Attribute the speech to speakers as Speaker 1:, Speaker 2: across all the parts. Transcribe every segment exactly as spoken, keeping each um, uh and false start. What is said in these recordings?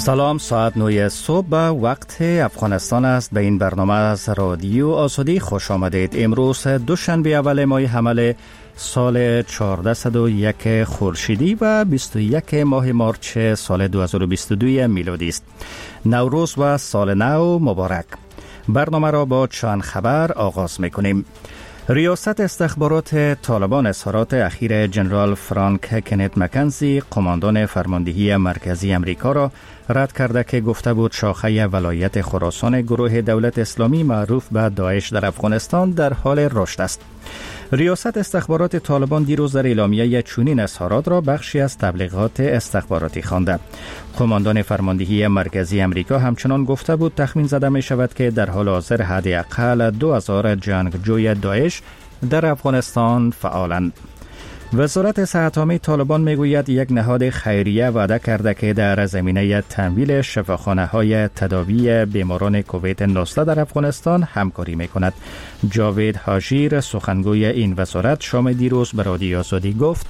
Speaker 1: سلام، ساعت نه صبح وقت افغانستان است. به این برنامه از رادیو آزادی خوش آمدید. امروز دوشنبه اول ماه حمل سال چهارصد و یک خورشیدی و بیست و یک ماه مارچ سال دو هزار و بیست و دو میلادی است. نوروز و سال نو مبارک. برنامه را با چند خبر آغاز می‌کنیم. ریاست استخبارات طالبان اظهارات اخیر جنرال فرانک کنت مکنزی، قماندان فرماندهی مرکزی امریکا را رد کرده که گفته بود شاخه ولایت خراسان گروه دولت اسلامی معروف به داعش در افغانستان در حال رشد است. ریاست استخبارات طالبان دیروز در اعلامیه چنین اظهارات را بخشی از تبلیغات استخباراتی خوانده. قماندان فرماندهی مرکزی امریکا همچنان گفته بود تخمین زده می شود که در حال حاضر حداقل دو هزار جنگجوی داعش در افغانستان فعالند. وزارت صحت عامه طالبان میگوید یک نهاد خیریه وعده کرده که در زمینه تمویل شفاخانه‌های تداوی بیماران کووید نوزده در افغانستان همکاری میکند. جاوید حاجیر، سخنگوی این وزارت، شام دیروز به رادیو آزادی گفت: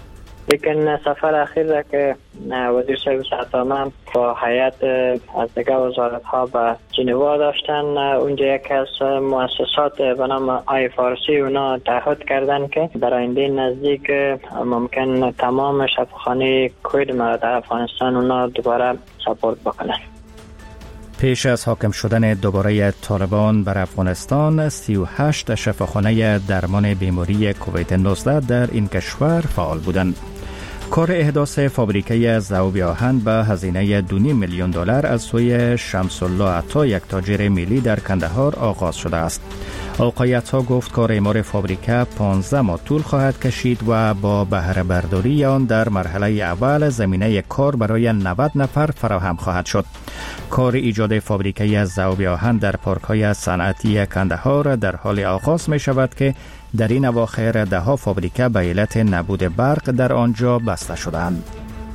Speaker 2: لیکن سفر اخیر را که وزیر صاحب صحت عامه با هیئت از دیگر وزارت ها به جنوا داشتن، اونجا یکی از مؤسسات به نام آی فارسی اونا تعهد کردن که در آینده نزدیک ممکن تمام شفاخانه کووید ما در افغانستان اونا دوباره سپورت بکنن.
Speaker 1: پیش از حاکم شدن دوباره طالبان بر افغانستان، سی و هشت شفاخانه درمان بیماری کووید نوزده در این کشور فعال بودند. کار احداث فابریکه ذوب آهن به هزینه دو و نیم میلیون دلار از سوی شمس الله عطا، یک تاجر ملی در کندهار آغاز شده است. آقای عطا گفت کار اعمار فابریکه پانزده ماه طول خواهد کشید و با بهره برداری آن در مرحله اول زمینه کار برای نود نفر فراهم خواهد شد. کار ایجاد فابریکه ذوب آهن در پارک‌های صنعتی کندهار در حال آغاز می شود که در این اواخر ده ها فابریکه به علت نبود برق در آنجا بسته شدند.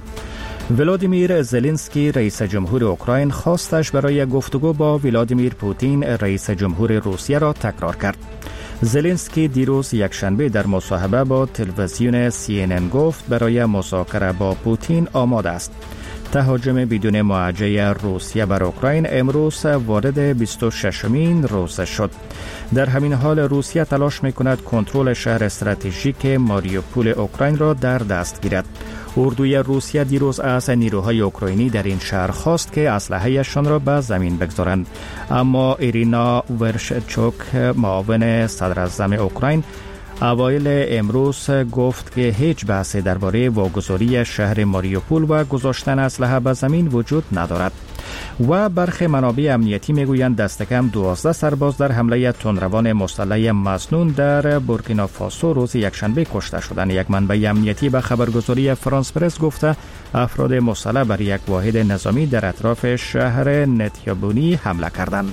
Speaker 1: ولادیمیر زلنسکی، رئیس جمهور اوکراین، خواستش برای گفتگو با ولادیمیر پوتین، رئیس جمهور روسیه، را تکرار کرد. زلنسکی دیروز یکشنبه در مصاحبه با تلویزیون سی ان ان گفت برای مذاکره با پوتین آماده است. تهاجم بدون معاجزه روسیه بر اوکراین امروز وارد بیست و ششمین روز شد. در همین حال روسیه تلاش می‌کند کنترل شهر استراتژیک ماریوپول اوکراین را در دست گیرد. اردوی روسیه دیروز از نیروهای اوکراینی در این شهر خواست که اسلحه‌شان را به زمین بگذارند، اما ایرینا ورشچوک، معاون صدراعظم اوکراین، اوایل امروز گفت که هیچ بحثی درباره واگذاری شهر ماریوپول و گذاشتن اسلحه به زمین وجود ندارد. و برخی منابع امنیتی میگویند دست کم دوازده سرباز در حمله تندروان مسلح مسنون در بورکینافاسو روز یکشنبه کشته شدند. یک منبع امنیتی به خبرگزاری فرانس پرس گفته افراد مسلح بر یک واحد نظامی در اطراف شهر نتیابونی حمله کردند.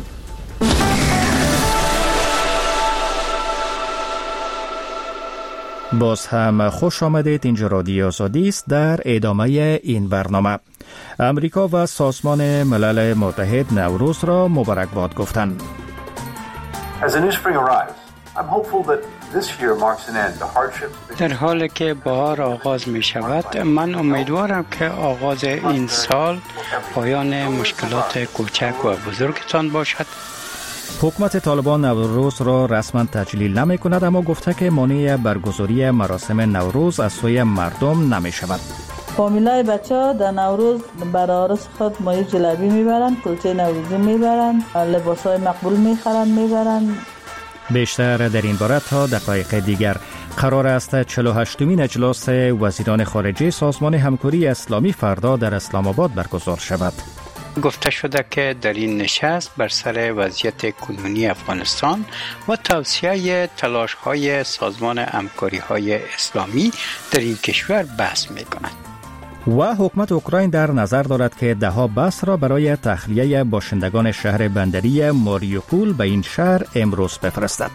Speaker 1: باز هم خوش آمدید. اینجا رادیو آزادی است. در ادامه این برنامه، امریکا و سازمان ملل متحد نوروز را مبارکباد گفتند.
Speaker 3: در حالی که بهار آغاز می شود، من امیدوارم که آغاز این سال پایان مشکلات کوچک و بزرگتان باشد.
Speaker 1: حکومت طالبان نوروز را رسما تجلیل نمی کند، اما گفته که مانع برگزاری مراسم نوروز از سوی مردم نمی شود.
Speaker 4: فامیلای بچه ها در نوروز برای عروس خود مایه جلبی میبرند، کلچه نوروزی میبرند، لباس های مقبول میخرند میبرند.
Speaker 1: بیشتر در این باره تا دقایق دیگر. قرار است چهل و هشتمین اجلاس وزیران خارجه سازمان همکاری اسلامی فردا در اسلام آباد برگزار شود.
Speaker 3: گفته شده که در این نشست بر سر وضعیت کنونی افغانستان و توسعه تلاش‌های سازمان همکاری‌های اسلامی در این کشور بحث می‌کند.
Speaker 1: و حکومت اوکراین در نظر دارد که ده‌ها بس را برای تخلیه باشندگان شهر بندری ماریوپول به این شهر امروز بفرستد.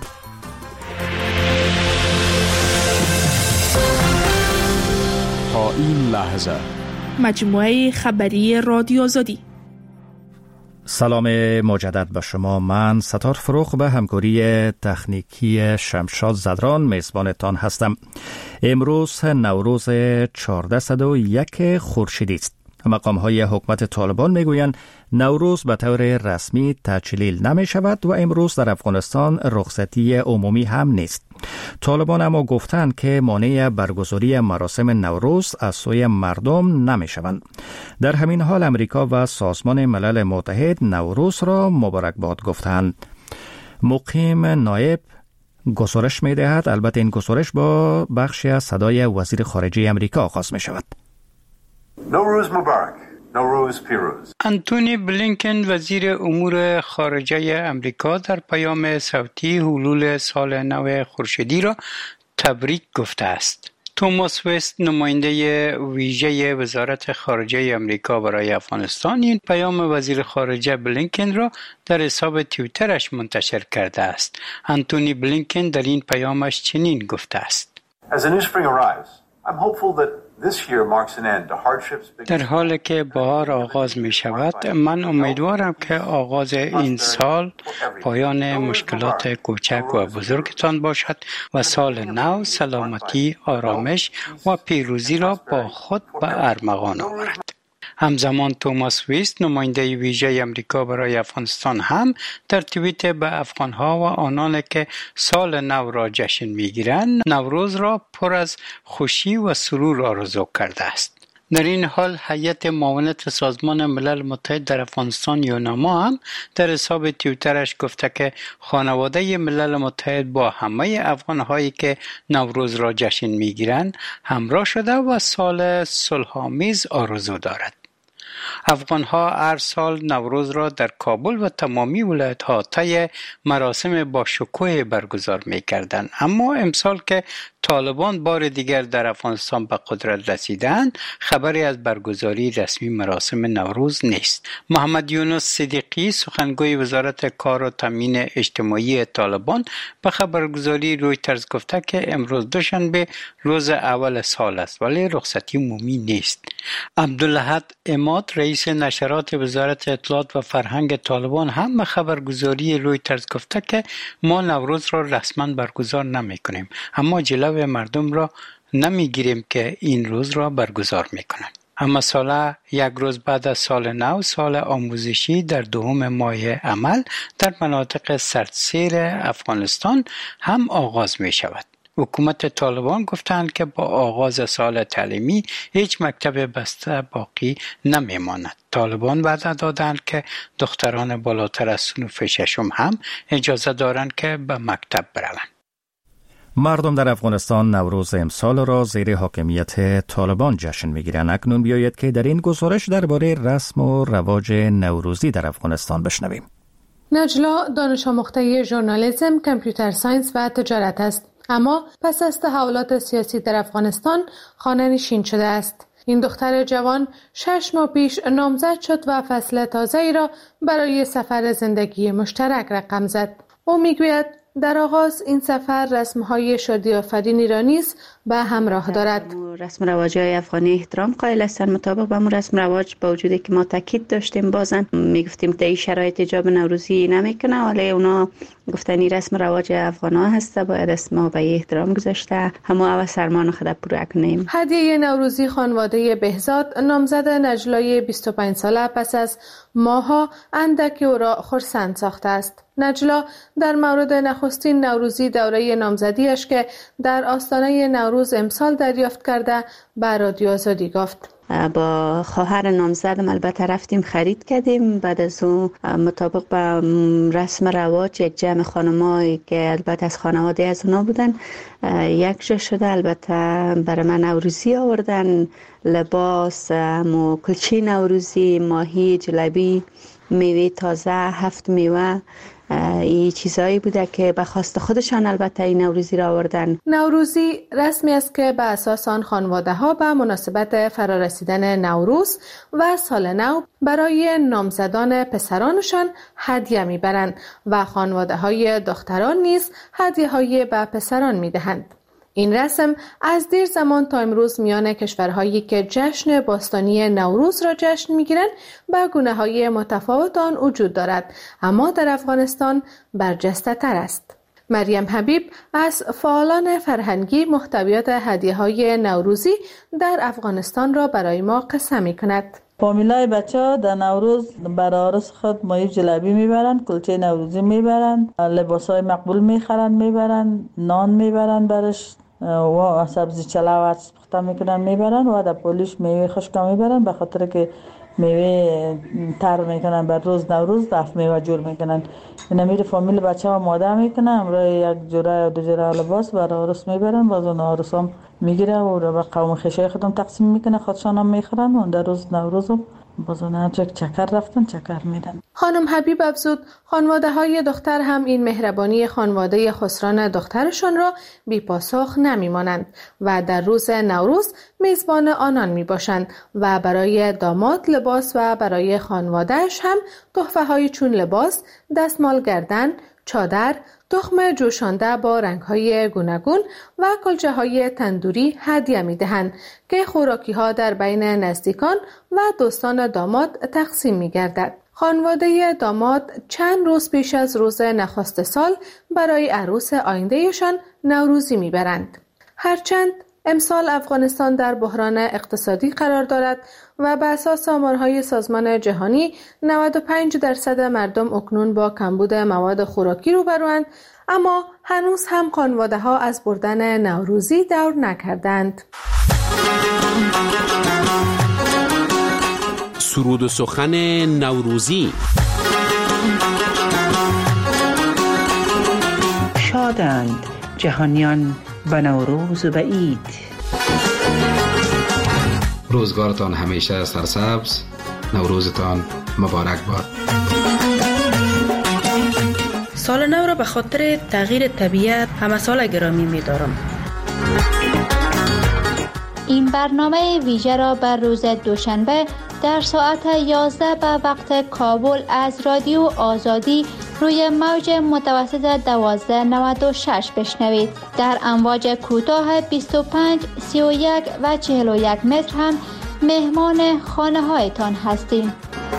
Speaker 5: تا این لحظه
Speaker 6: مجموعه خبری رادیو آزادی.
Speaker 1: سلام مجدد به شما. من ستار فروخ به همکاری تکنیکی شمشاد زدران میزبانتان هستم. امروز نوروز چهارصد و یک خورشیدی است. مقام‌های حکومت طالبان میگویند نوروز به طور رسمی تعطیل نمی شود و امروز در افغانستان رخصتی عمومی هم نیست. طالبان اما گفتند که مانع برگزاری مراسم نوروز از سوی مردم نمی شوند. در همین حال امریکا و سازمان ملل متحد نوروز را مبارکباد گفتند. مقیم نایب گزارش می دهد. البته این گزارش با بخشی از صدای وزیر خارجه امریکا آغاز می شود.
Speaker 7: نوروز مبارک. نوروز پیروز.
Speaker 3: انتونی بلینکن وزیر امور خارجه امریکا در پیام صوتی حلول سال نو خورشیدی را تبریک گفته است. توماس وست نماینده ویژه وزارت خارجه امریکا برای افغانستان این پیام وزیر خارجه بلینکن را در حساب توییترش منتشر کرده است. انتونی بلینکن در این پیامش چنین گفته است:
Speaker 7: As the new spring arrives, I'm hopeful that
Speaker 3: در حالی که بهار آغاز می شود، من امیدوارم که آغاز این سال پایان مشکلات کوچک و بزرگتان باشد و سال نو سلامتی، آرامش و پیروزی را با خود به ارمغان آورد. همزمان توماس ویست نماینده ویژه امریکا برای افغانستان هم در توییت به افغانها و آنان که سال نو را جشن میگیرند نوروز را پر از خوشی و سرور آرزو کرده است. در این حال هیئت معاونت سازمان ملل متحد در افغانستان یوناما هم در حساب توییترش گفته که خانواده ملل متحد با همه افغانهایی که نوروز را جشن میگیرند همراه شده و سال صلح‌آمیز آرزو دارد. افغان‌ها هر سال نوروز را در کابل و تمامی ولایت‌ها طی مراسم با شکوه برگزار می‌کردند، اما امسال که طالبان بار دیگر در افغانستان به قدرت رسیدند خبری از برگزاری رسمی مراسم نوروز نیست. محمد یونس صدیقی سخنگوی وزارت کار و تامین اجتماعی طالبان به خبرگزاری رویترز گفته که امروز دوشنبه روز اول سال است ولی رخصتی عمومی نیست. عبدالاحد عماد رئیس نشرات وزارت اطلاعات و فرهنگ طالبان هم به خبرگزاری رویترز گفته که ما نوروز را رسما برگزار نمی‌کنیم، اما جلو مردم را نمیگیریم که این روز را برگزار میکنند. اما ساله یک روز بعد از سال نو، سال آموزشی در دوم ماه عمل در مناطق سردسیر افغانستان هم آغاز می شود. حکومت طالبان گفتند که با آغاز سال تعلیمی هیچ مکتب بسته باقی نمیماند. طالبان وعده دادند که دختران بالاتر از صنف ششم هم اجازه دارند که به مکتب بروند.
Speaker 1: مردم در افغانستان نوروز امسال را زیر حاکمیت طالبان جشن می‌گیرند. اکنون بیایید که در این گزارش درباره رسم و رواج نوروزی در افغانستان بشنویم.
Speaker 8: نجلا دانش آموخته ژورنالیسم، کامپیوتر ساینس و تجارت است، اما پس از تحولات سیاسی در افغانستان خانه‌نشین شده است. این دختر جوان شش ماه پیش نامزد شد و فصل تازه‌ای را برای سفر زندگی مشترک رقم زد. او میگوید در آغاز این سفر رسم‌های شادی آفرینی را نیز به همراه دارد.
Speaker 9: رسم رواج‌های افغانی احترام قائل هستند. مطابق با رسم رواج با وجودی که ما تاکید داشتیم بازن میگفتیم در این شرایط اجاب نوروزی نمیکنه، ولی اونا گفتنی رسم رواج افغانا هست، باید اسم ما به احترام گذاشته همو او سرمان خود پورا کنیم.
Speaker 8: هدیه نوروزی خانواده بهزاد نامزد نجلای بیست و پنج ساله پس از ماها اندک او را خرسند ساخته است. نجلا در مورد نخستین نوروزی دوره نامزدیش که در آستانه نوروز امسال دریافت کرده به رادیو آزادی گفت:
Speaker 9: با خواهر نامزدم البته رفتیم خرید کردیم. بعد از اون مطابق با رسم رواج یک جمع خانمایی که البته از خانواده از اونا بودن یک جا شده، البته برای من نوروزی آوردن، لباس، مو کلچه نوروزی، ماهی، جلبی، میوه تازه، هفت میوه، این چیزایی بوده که به خواست خودشان البته این نوروزی را آوردن.
Speaker 8: نوروزی رسمی است که به اساس آن خانواده ها به مناسبت فرارسیدن نوروز و سال نو برای نامزدان پسرانشان هدیه میبرند و خانواده های دختران نیز هدیه های به پسران میدهند. این رسم از دیر زمان تا امروز میان کشورهایی که جشن باستانی نوروز را جشن میگیرند به گونه‌های متفاوت آن وجود دارد، اما در افغانستان برجسته تر است. مریم حبیب از فعالان فرهنگی محتویات هدیه‌های نوروزی در افغانستان را برای ما قصه می‌کند.
Speaker 4: فامیلای بچه ها در نوروز برای عروس خود مایه جلبی میبرن، کلچه نوروزی میبرن، لباس های مقبول میخرن میبرن، نان میبرن برش و سبزی چلا و عدس پخته میکنن میبرن و در پولیش میوه خشکا میبرن، به خاطر که میوه تر میکنن بر روز نوروز دف میوه جور میکنن. این امیر فامیل بچه ها ماده میکنن، امروز یک جوره یا دو جوره لباس برای عروس میبرن، باز اون عروس هم میگیره و رو به قوم خیشای خودم تقسیم میکنه، خودشان هم میخورن و در روز نوروز هم باز اون هم چکر رفتن چکر میدن.
Speaker 8: خانم حبیب افزود خانواده های دختر هم این مهربانی خانواده خسران دخترشان را بی پاسخ نمیمانند و در روز نوروز میزبان آنان می باشند و برای داماد لباس و برای خانوادهش هم تحفه های چون لباس، دستمال گردن، چادر، تخم جوشانده با رنگ‌های گوناگون و کلچه های تندوری هدیه می‌دهند که خوراکی ها در بین نزدیکان و دوستان داماد تقسیم می‌گردد. خانواده داماد چند روز پیش از روز نخست سال برای عروس آیندهشان نوروزی می‌برند. هرچند امسال افغانستان در بحران اقتصادی قرار دارد و به اساس آمارهای سازمان جهانی نود و پنج درصد مردم اکنون با کمبود مواد خوراکی روبروند، اما هنوز هم خانواده ها از بردن نوروزی دور نکردند.
Speaker 10: سرود و سخن نوروزی.
Speaker 11: شادند جهانیان به نوروز و به عید.
Speaker 12: روزگارتان همیشه سرسبز، نوروزتان مبارک باد.
Speaker 13: سال نو را به خاطر تغییر طبیعت همه سال گرامی می دارم.
Speaker 14: این برنامه ویژه را بر روز دوشنبه در ساعت یازده به وقت کابل از رادیو آزادی روی موج متوسط دوازده نود و شش بشنوید. در امواج کوتاه بیست و پنج، سی و یک و چهل و یک متر هم مهمان خانه هایتان هستیم.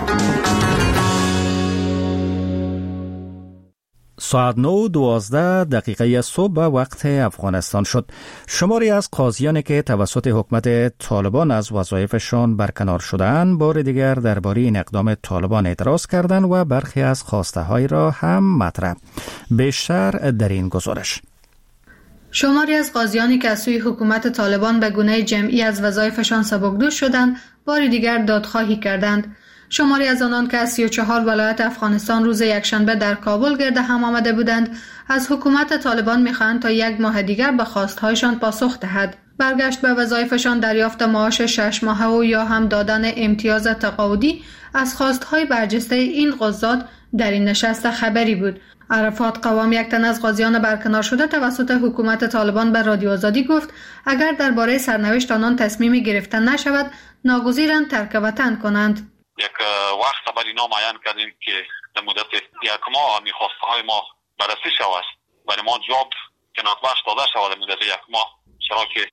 Speaker 1: ساعت نه دوازده دقیقه صبح به وقت افغانستان شد. شماری از قاضیانی که توسط حکومت طالبان از وظایفشان برکنار شدند بار دیگر درباره این اقدام طالبان اعتراض کردند و برخی از خواسته های را هم مطرح. بیشتر در این گزارش.
Speaker 15: شماری از قاضیانی که از سوی حکومت طالبان به گونه جمعی از وظایفشان سبکدوش شدند بار دیگر دادخواهی کردند. شماری از آنان که از سی و چهار ولایت افغانستان روز یکشنبه در کابل گرد هم آمده بودند از حکومت طالبان می‌خواهند تا یک ماه دیگر به خواست‌هایشان پاسخ دهد. برگشت به وظایفشان، دریافت معاش شش ماهه و یا هم دادن امتیاز تقاعدی از خواست‌های برجسته این قضات در این نشست خبری بود. عرفات قوام، یک تن از قاضیان برکنار شده توسط حکومت طالبان به رادیو آزادی گفت اگر درباره سرنوشت آنان تصمیمی گرفته نشود ناگزیرند ترک وطن کنند.
Speaker 16: یک وقت بر اینا معین کردیم که در مدت یک ماه میخواسته های ما بررسی شود، برای ما جواب کنات بخش داده شود در مدت یک ماه، چرا که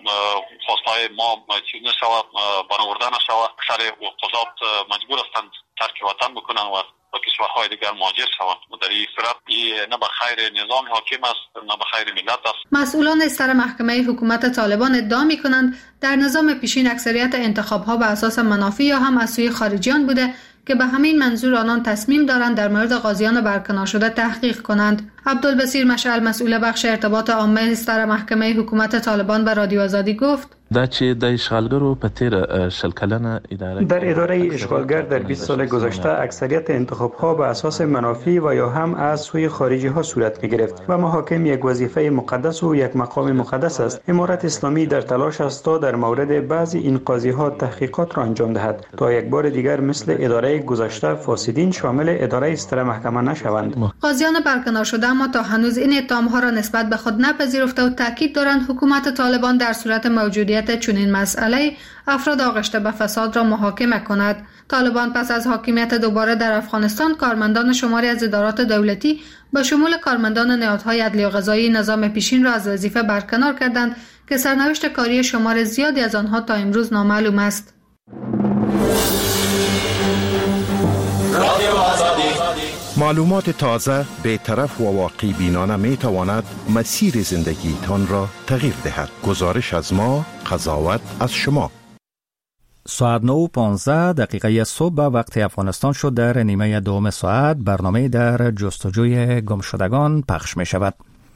Speaker 16: خواسته های ما چیز نشود، برآورده نشود. اکثر قضات مجبور هستند ترک وطن بکنن و با کشورهای دیگر مهاجر شوند. در این صورت نه به خیر نظام حاکم است نه به خیر ملت است.
Speaker 15: مسئولان سر محکمه حکومت طالبان ادعا می‌کنند در نظام پیشین اکثریت انتخاب‌ها به اساس منافع یا هم از سوی خارجیان بوده که به همین منظور آنان تصمیم دارند در مورد قاضیان برکنار شده تحقیق کنند. عبدالبصیر مشعل، مسئول بخش ارتباط عامه سر محکمه حکومت طالبان به رادیو آزادی گفت
Speaker 17: دا چې د اشغالګرو په تیر شل کلنه اداره
Speaker 18: در اداره اشغالگر در بیست سال گذشته اکثریت انتخاب‌ها به اساس منافع و یا هم از سوی خارجی‌ها صورت می‌گرفت و محاکم یک وظیفه مقدس و یک مقام مقدس است. امارت اسلامی در تلاش است تا در مورد بعضی این قاضی‌ها تحقیقات را انجام دهد تا یک بار دیگر مثل اداره گذشته فاسدین شامل اداره استر محکمه نشوند.
Speaker 15: قاضیان برکنار شده اما تا هنوز این اتهام‌ها را نسبت به خود نپذیرفته و تاکید دارند حکومت طالبان در صورت موجودیت چنین مسئله افراد آغشته به فساد را محاکمه کند. طالبان پس از حاکمیت دوباره در افغانستان کارمندان شماری از ادارات دولتی به شمول کارمندان نهادهای عدلی و قضایی نظام پیشین را از وظیفه برکنار کردند که سرنوشت کاری شمار زیادی از آنها تا امروز نامعلوم است.
Speaker 19: معلومات تازه، بی‌طرف و واقعی بینانه می تواند مسیر زندگی تان را تغییر دهد. گزارش از ما، قضاوت از شما.
Speaker 1: ساعت نه و پانزده دقیقه صبح به وقت افغانستان شد. در نیمه دوم ساعت برنامه در جستجوی گمشدگان پخش می شود.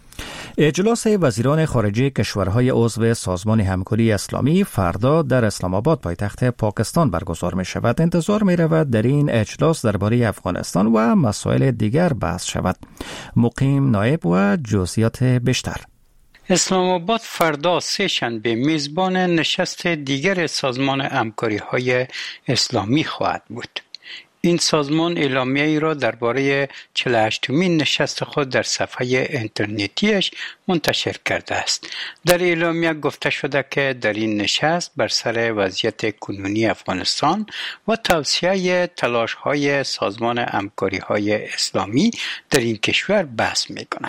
Speaker 1: اجلاس وزیران خارجه کشورهای عضو سازمان همکاری اسلامی فردا در اسلام آباد پایتخت پاکستان برگزار می شود. انتظار می رود در این اجلاس درباره افغانستان و مسائل دیگر بحث شود. مقیم نایب و جزئیات بیشتر.
Speaker 3: اسلام آباد فردا سه شنبه میزبان نشست دیگر سازمان همکاری های اسلامی خواهد بود. این سازمان اعلامیه ای را درباره چهل و هشتمین نشست خود در صفحه اینترنتیش منتشر کرده است. در اعلامیه گفته شده که در این نشست بر سر وضعیت کنونی افغانستان و توسعه تلاش های سازمان همکاری های اسلامی در این کشور بحث می کند.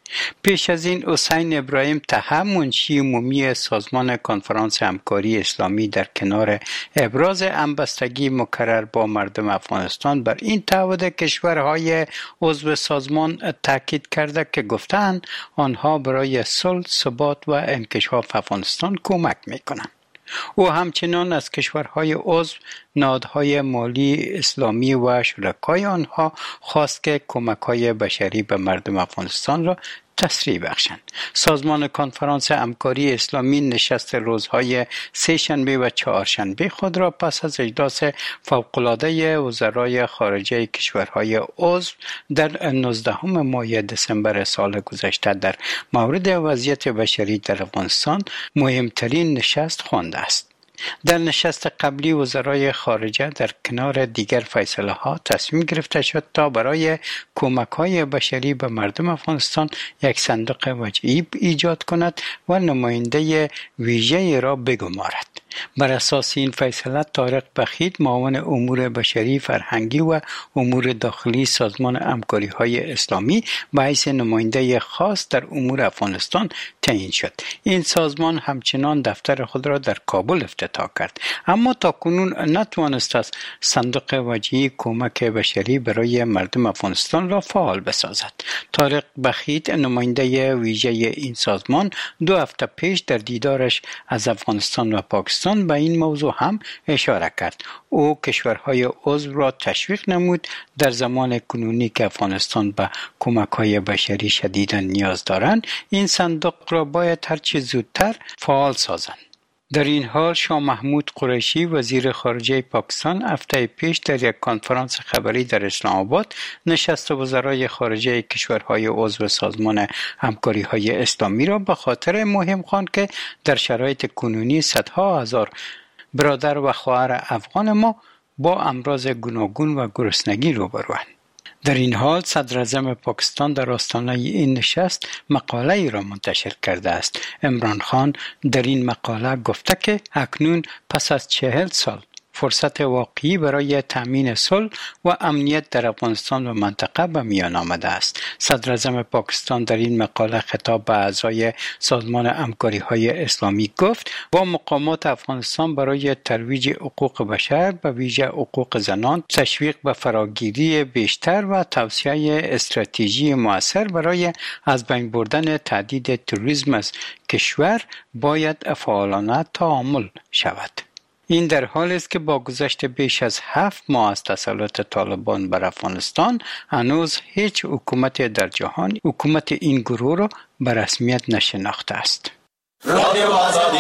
Speaker 3: پیش از این حسین ابراهیم طه منشی عمومی سازمان کنفرانس همکاری اسلامی در کنار ابراز همبستگی مکرر با مردم افغانستان بر این تعهد کشورهای عضو سازمان تاکید کرده که گفتند آنها برای صلح، ثبات و انکشاف افغانستان کمک می‌کنند. او همچنان از کشورهای عضو نهادهای مالی اسلامی و شرکای آنها خواست که کمک‌های بشری به مردم افغانستان را تسریع بخشند. سازمان کنفرانس همکاری اسلامی نشست روزهای سه شنبه و چهار شنبه خود را پس از اجلاس فوق‌العاده وزرای خارجه کشورهای عضو در نوزدهم ماه دسامبر سال گذشته در مورد وضعیت بشری در افغانستان مهمترین نشست خوانده است. در نشست قبلی وزرای خارجه در کنار دیگر فیصله ها تصمیم گرفته شد تا برای کمک های بشری به مردم افغانستان یک صندوق وجهی ایجاد کند و نماینده ویژه را بگمارد. بر اساس این فیصله طارق بخیت معاون امور بشری، فرهنگی و امور داخلی سازمان همکاری های اسلامی به حیث نماینده خاص در امور افغانستان تعیین شد. این سازمان همچنان دفتر خود را در کابل افتتاح کرد، اما تاکنون نتوانست از صندوق وجهی کمک بشری برای مردم افغانستان را فعال بسازد. طارق بخیت نماینده ویژه این سازمان دو هفته پیش در دیدارش از افغانستان و پاکستان به این موضوع هم اشاره کرد. او کشورهای عضو را تشویق نمود در زمان کنونی که افغانستان به کمک‌های بشری شدیداً نیاز دارند، این صندوق را باید هر چه زودتر فعال سازند. در این حال شاه محمود قریشی وزیر خارجه پاکستان هفته پیش در یک کنفرانس خبری در اسلام آباد نشست وزرای خارجه کشورهای عضو سازمان همکاری های اسلامی را به خاطر مهم خواند که در شرایط کنونی صدها هزار برادر و خواهر افغان ما با امراض گوناگون و گرسنگی روبروند. در این حال صدر اعظم پاکستان در آستانه این نشست مقاله ای را منتشر کرده است. عمران خان در این مقاله گفته که اکنون پس از چهل سال فرصت واقعی برای تأمین صلح و امنیت در افغانستان و منطقه به میان آمده است. صدر اعظم پاکستان در این مقاله خطاب به اعضای سازمان همکاری های اسلامی گفت با مقامات افغانستان برای ترویج حقوق بشر به ویژه حقوق زنان، تشویق به فراگیری بیشتر و توسعه استراتژی مؤثر برای از بین بردن تهدید تروریسم از کشور باید فعالانه تعامل شود. این در حالی است که با گذشت بیش از هفت ماه از تسلط طالبان بر افغانستان هنوز هیچ حکومت در جهان حکومت این گروه را به رسمیت نشناخته است. رادیو آزادی.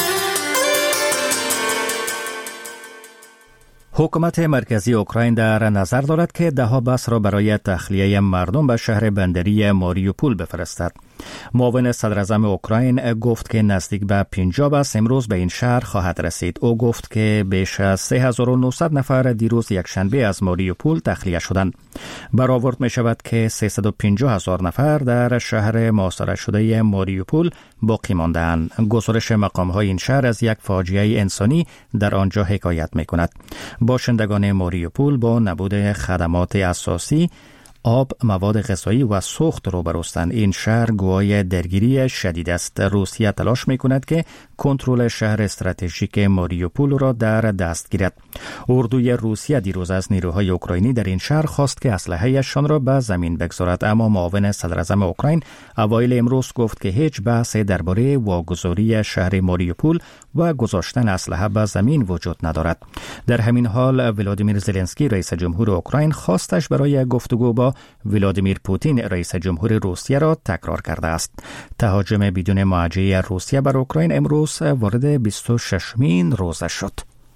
Speaker 1: حکومت مرکزی اوکراین در نظر دارد که ده‌ها بس را برای تخلیه مردم به شهر بندری ماریوپول بفرستد. معاون صدر اعظم اوکراین گفت که نزدیک به پنجاه بس امروز به این شهر خواهد رسید. او گفت که بیش از سه هزار و نهصد نفر دیروز یک شنبه از ماریوپول تخلیه شدند. برآورد می شود که سیصد و پنجاه هزار نفر در شهر محاصره شده ماریوپول باقی مانده‌اند. گزارش مقام‌های این شهر از یک فاجعه انسانی در آنجا حکایت می کند. باشندگان ماریوپول با نبود خدمات اساسی آب، مواد غذایی و سوخت روبروستند. این شهر گواه درگیری شدید است. روسیه تلاش می‌کند که کنترل شهر استراتژیک ماریوپول را در دست گیرد. اردوی روسیه دیروز از نیروهای اوکراینی در این شهر خواست که اسلحه‌شان را به زمین بگذارد، اما معاون صدراعظم اوکراین اوایل امروز گفت که هیچ بحث درباره واگذاری شهر ماریوپول و گذاشتن اسلحه به زمین وجود ندارد. در همین حال ولادیمیر زلنسکی رئیس جمهور اوکراین خواستش برای گفتگو با ولادیمیر پوتین رئیس جمهور روسیه را تکرار کرده است. تهاجم بدون معجزه روسیه بر اوکراین امروز وارد بیست و ششمین روزه شد.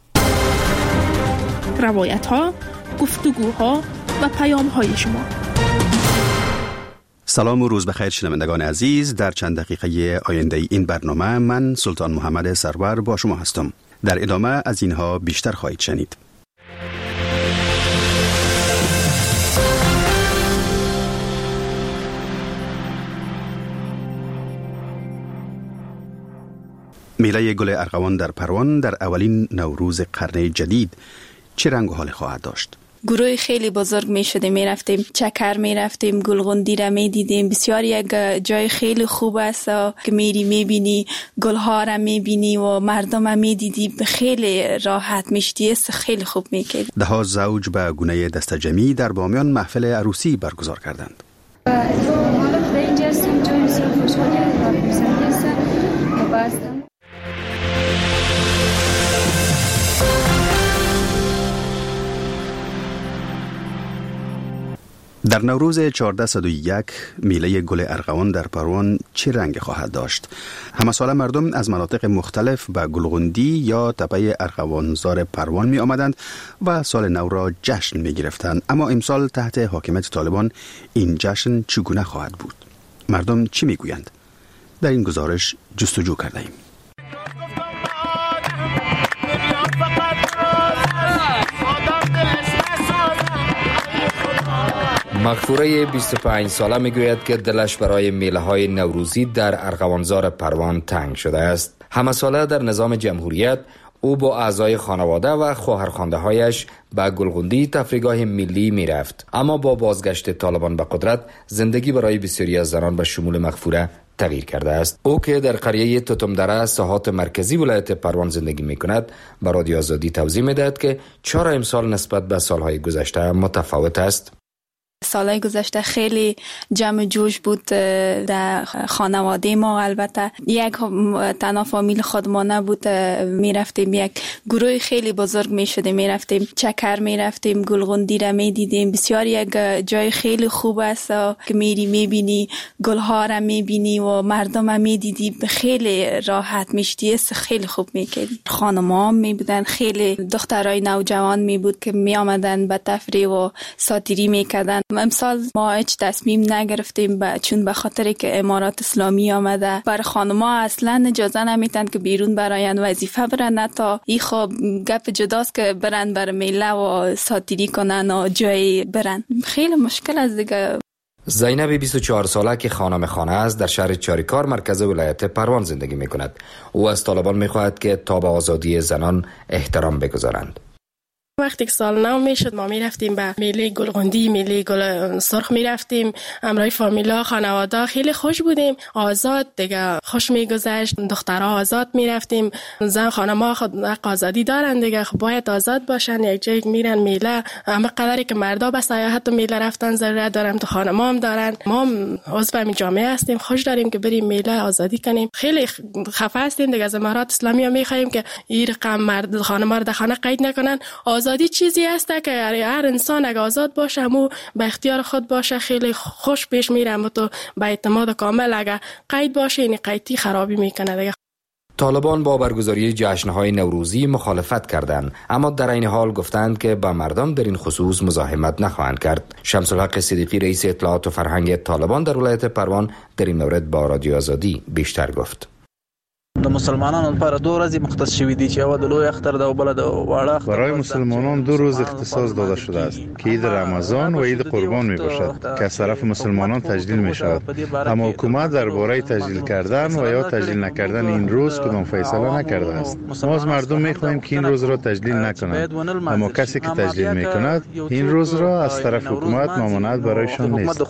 Speaker 6: روایت ها، گفتگوها و پیام های شما.
Speaker 20: سلام و روز بخیر شنوندگان عزیز. در چند دقیقه آینده این برنامه من سلطان محمد سرور با شما هستم. در ادامه از اینها بیشتر خواهید شنید. میله گل ارغوان در پروان در اولین نوروز قرن جدید چه رنگ و حالی خواهد داشت؟
Speaker 21: گروه خیلی بزرگ می شده، می رفتیم چکر، می رفتیم گلغندی را می دیدیم. بسیار یک جای خیلی خوب است که میری می بینی گلها را می بینی و مردم را می دیدی، خیلی راحت می شدی، خیلی خوب می کردی.
Speaker 20: ده ها زوج به گونه دستجمعی در بامیان محفل عروسی برگزار کردند. در نوروز چهارصد و یک میله گل ارغوان در پروان چه رنگ خواهد داشت؟ همه ساله مردم از مناطق مختلف به گلغندی یا تپه ارغوانزار پروان می آمدند و سال نو را جشن می گرفتند. اما امسال تحت حاکمیت طالبان این جشن چگونه خواهد بود؟ مردم چی می گویند؟ در این گزارش جستجو کرده ایم.
Speaker 22: مغفوره بیست و پنج ساله میگوید که دلش برای میله های نوروزی در ارغوانزار پروان تنگ شده است. همه ساله در نظام جمهوریت او با اعضای خانواده و خواهرخوانده هایش به گلغندی تفریحگاه ملی می رفت. اما با بازگشت طالبان به قدرت زندگی برای بسیاری از زنان به شمول مغفوره تغییر کرده است. او که در قریه توتمدره ساحات مرکزی ولایت پروان زندگی می کند به رادیو آزادی توضیح می دهد که چرا امسال نسبت به سالهای گذشته متفاوت است.
Speaker 21: سالهای گذشته خیلی جمع جوش بود در خانواده ما. البته یک تنها فامیل خود ما نبود، می رفتیم یک گروه خیلی بزرگ می شده، می رفتیم چکر، می رفتیم گلغندی را می دیدیم. بسیار یک جای خیلی خوب است که میری می بینی گلها را می بینی و مردم را می دیدی، خیلی راحت می شدی، خیلی خوب می کردی. خانم‌ها می بودن، خیلی دخترای نوجوان می بود که می آمدن به تفریح و ساتیری می کردن. امسال ما هیچ تصمیم نگرفتیم با چون به خاطر که امارات اسلامی آمده بر خانم‌ها اصلا اجازه نمیتن که بیرون براین وظیفه برن، تا این خب گپ جداست که برن بر میله و ساتیری کنن و جای برن. خیلی مشکل است دیگه.
Speaker 22: زینب بیست و چهار ساله که خانم خانه است در شهر چاریکار مرکز ولایت پروان زندگی میکند. او از طالبان میخواهد که تا به آزادی زنان احترام بگذارند.
Speaker 23: وقتی که سال نو میشد ما میرفتیم به میله گلغندی، میله گل سرخ میرفتیم همراه فامیلا، خانواده، خیلی خوش بودیم، آزاد دیگه خوش میگذشت. دخترها آزاد میرفتیم، زن خانم‌ها خود آزادی دارن دیگه، خب باید آزاد باشن، یک جای میرن میله. اما قدری که مردا به سیاحت و میله رفتن ضرورت دارن، تو خانم‌ها هم دارن. ما عضو همین جامعه هستیم، خوش داریم که بریم میله آزادی کنیم. خیلی خفه هستیم دیگه از امارات اسلامی، میخوایم که این رقم مرد خانم‌ها رو در خانه قید نکنن. آزادی چیزی است که هر انسان اگه آزاد باشه و به اختیار خود باشه خیلی خوش پیش میره، اما تو با اعتماد کامل اگه قید باشه این قیدی خرابی میکنه دیگه.
Speaker 22: طالبان با برگزاری جشن‌های نوروزی مخالفت کردند، اما در این حال گفتند که با مردم در این خصوص مزاحمت نخواهند کرد. شمس الحق صدیقی رئیس اطلاعات و فرهنگ طالبان در ولایت پروان در این مورد با رادیو آزادی بیشتر گفت.
Speaker 2: د مسلمانانو لپاره دوه ورځې مختص شوې دي چې یو د لوی اختر ده او بل د واړه اختر.
Speaker 5: برای مسلمانان دو روز اختصاص داده شده است که عید رمضان و عید قربان می باشد که از طرف مسلمانان تجلیل می شود، اما حکومت درباره تجلیل کردن و یا تجلیل نکردن این روز کدام فیصله نکرده است. ما از مردم می خواهیم که این روز را تجلیل نکنند، اما کسی که تجلیل می کند این روز را از طرف حکومت ممانعت برایشان نیست.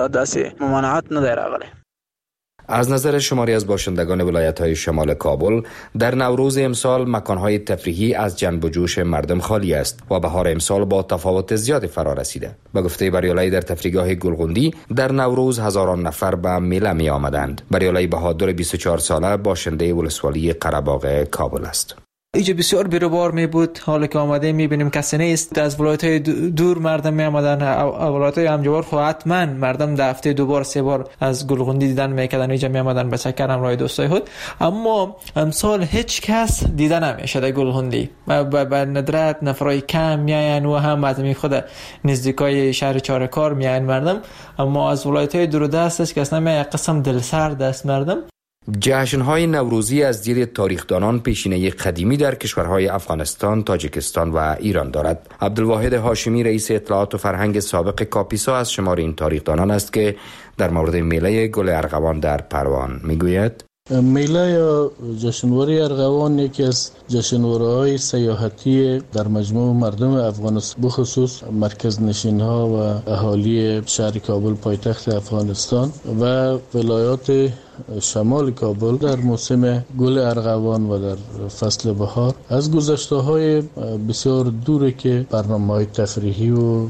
Speaker 22: از نظر شماری از باشندگان ولایت‌های شمال کابل در نوروز امسال مکان‌های تفریحی از جنب و جوش مردم خالی است و بهار امسال با تفاوت زیادی فرا رسیده. به گفته بریالای در تفریحگاه گلغندی در نوروز هزاران نفر به میله می آمدند. بریالای بهادر بیست و چهار ساله باشنده ولسوالی قره‌باغ کابل است.
Speaker 7: اینجا بسیار بیروبار می بود. حالا که آمده می بینیم کسی نیست. از ولایت‌های دور مردم می آمدن. ولایت‌های همجوار خو حتما مردم در هفته دو بار سه بار از گلغندی دیدن میکردن. اینجا می آمدن به چکر همراه دوستای خود. اما امسال هیچ کس دیده نمیشه در گلغندی. به ندرت نفرای کم میاین و هم از می خود نزدیکای شهر چارکار میاین مردم. اما از ولایت‌های دور دست است که اصلا می قسم دلسرد است مردم.
Speaker 22: جشن‌های نوروزی از دید تاریخدانان پیشینه قدیمی در کشورهای افغانستان، تاجیکستان و ایران دارد. عبدالواحد هاشمی رئیس اطلاعات و فرهنگ سابق کاپیسا از شمار این تاریخدانان است که در مورد میله گل ارغوان در پروان میگوید:
Speaker 24: میله یا جشنواره ارغوان یکی از جشنواره‌های سیاحتی در مجموع مردم افغانستان، بخصوص مرکز نشین‌ها و اهالی شهر کابل پایتخت افغانستان و ولایات شمال کابل در موسم گل ارغوان و در فصل بهار از گذشته‌های بسیار دوره که برنامه‌های تفریحی و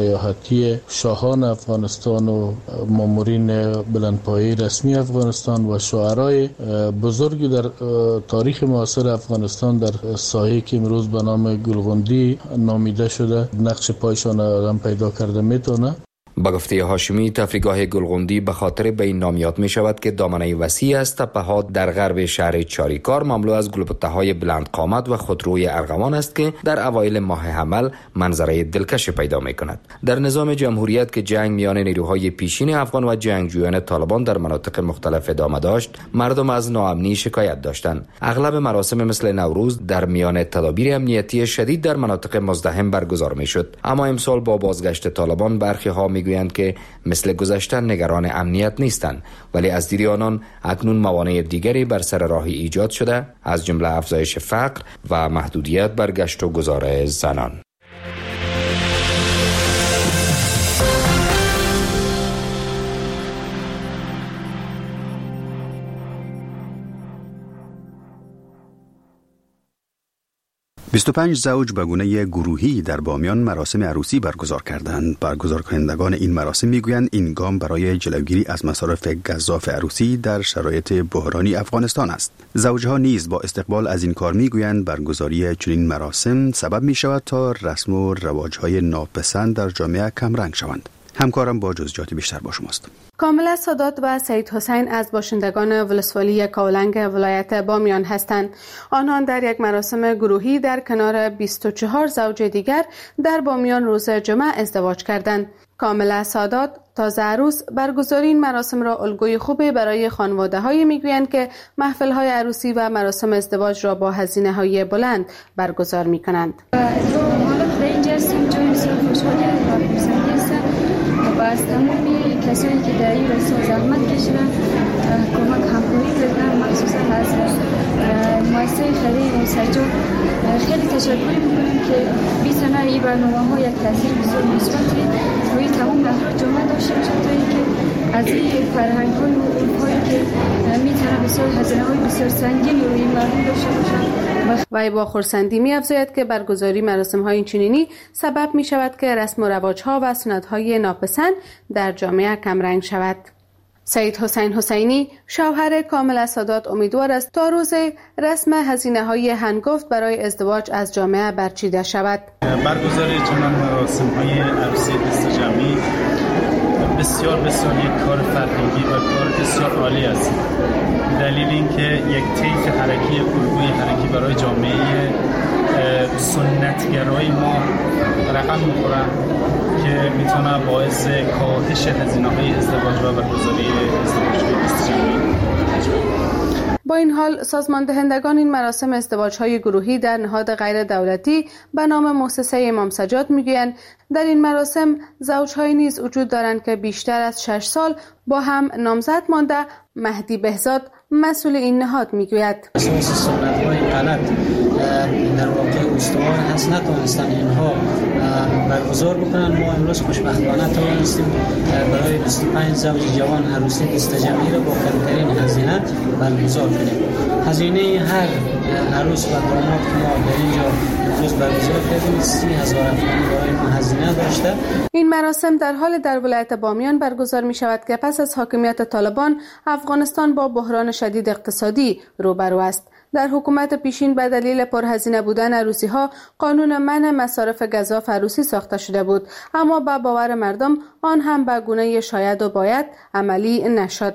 Speaker 24: سیاحتی شاهان افغانستان و مامورین بلندپایه رسمی افغانستان و شاعرای بزرگی در تاریخ معاصر افغانستان در ساحه‌ای که امروز به نام گلغندی نامیده شده نقش پایشان آدم پیدا کرده میتونه.
Speaker 22: با گفته هاشمی تفریحگاه گلغندی به خاطر به این نام یاد می شود که دامنه وسیع از تپه‌ها در غرب شهر چاریکار مملو از گلبته‌های بلند قامت و خودروی ارغوان است که در اوایل ماه حمل منظره دلکش پیدا می کند. در نظام جمهوریت که جنگ میان نیروهای پیشین افغان و جنگجویان طالبان در مناطق مختلف ادامه داشت، مردم از ناامنی شکایت داشتند. اغلب مراسم مثل نوروز در میان تدابیر امنیتی شدید در مناطق مزدحم برگزار می شد. اما امسال با بازگشت طالبان برخی ها می گویند که مثل گذشته نگران امنیت نیستند، ولی از دید آنان اکنون موانع دیگری بر سر راهی ایجاد شده، از جمله افزایش فقر و محدودیت بر گشت و گذار زنان.
Speaker 20: بیست و پنج زوج به گونه گروهی در بامیان مراسم عروسی برگزار کردند. برگزار کنندگان این مراسم میگویند این گام برای جلوگیری از مصارف گزاف عروسی در شرایط بحرانی افغانستان است. زوجها نیز با استقبال از این کار میگویند برگزاری چنین مراسم سبب می شود تا رسم و رواج‌های ناپسند در جامعه کمرنگ شوند. همکارم با جزئیات بیشتر با شماست.
Speaker 8: کاملا سادات و سید حسین از باشندگان ولسوالی کاولنگ ولایت بامیان هستند. آنان در یک مراسم گروهی در کنار بیست و چهار زوج دیگر در بامیان روز جمعه ازدواج کردند. کاملا سادات تازه عروس برگزاری این مراسم را الگوی خوبی برای خانواده‌های میگویند که محفل‌های عروسی و مراسم ازدواج را با هزینه‌های بلند برگزار می‌کنند.
Speaker 25: از تمامی کسایی که در این رسول زحمت کشیدن کمک همکاری کردن، مخصوصا از مؤسسه خیریه سجاد خیلی تشکر میکنیم که بیست سنه این برنامه ها یک تاثیر بسیار مثبتی روی تمام افراد جامعه داشته باشه تا اینکه از این فرهنگ های و علوم که میتونه بسیار هزینه های بسیار سنگینی روی مردم داشته باشه.
Speaker 8: و با خرسندی می افزاید که برگزاری مراسم های چنینی سبب می شود که رسم و رواج ها و سنت های ناپسند در جامعه کمرنگ شود. سید حسین حسینی شوهر کاملا سادات امیدوار است تا روز رسم هزینه های هنگفت برای ازدواج از جامعه برچیده شود.
Speaker 26: برگزاری چنین مراسم های عروسی دست جمعی بسیار بسیار یک کار فرهنگی و کار بسیار عالی است. دلیل این که یک طیف حرکی الگوی حرکی برای جامعه سنتگرای ما رقم می‌خوره که میتونه باعث کاهش هزینه‌های ازدواج و برگزاری ازدواج دست جمعی.
Speaker 8: با این حال سازمان دهندگان این مراسم ازدواج‌های گروهی در نهاد غیر دولتی به نام مؤسسه امام سجاد میگویند در این مراسم زوج‌هایی نیز وجود دارند که بیشتر از شش سال با هم نامزد مانده. مهدی بهزاد مسئول این نهاد میگوید
Speaker 4: اساس سنت‌های غلط در واقع استوار هست، نتوانستن اینها برگزار بکنن. ما امروز خوشبختانه توانستیم برای بیست و پنج زوج جوان عروسی دست جمعی را با کمترین هزینه برگزار کنیم. هزینه هر عروس و داماد که ما در اینجا امروز برگزار کردیم سی هزار افغانی برای ما هزینه داشته.
Speaker 8: این مراسم در حال در ولایت بامیان برگزار می شود که پس از حاکمیت طالبان افغانستان با بحران شدید اقتصادی روبرو است. در حکومت پیشین به دلیل پرهزینه بودن عروسی ها قانون منع مصارف گزاف عروسی ساخته شده بود، اما به باور مردم آن هم به گونه شاید و باید عملی نشد.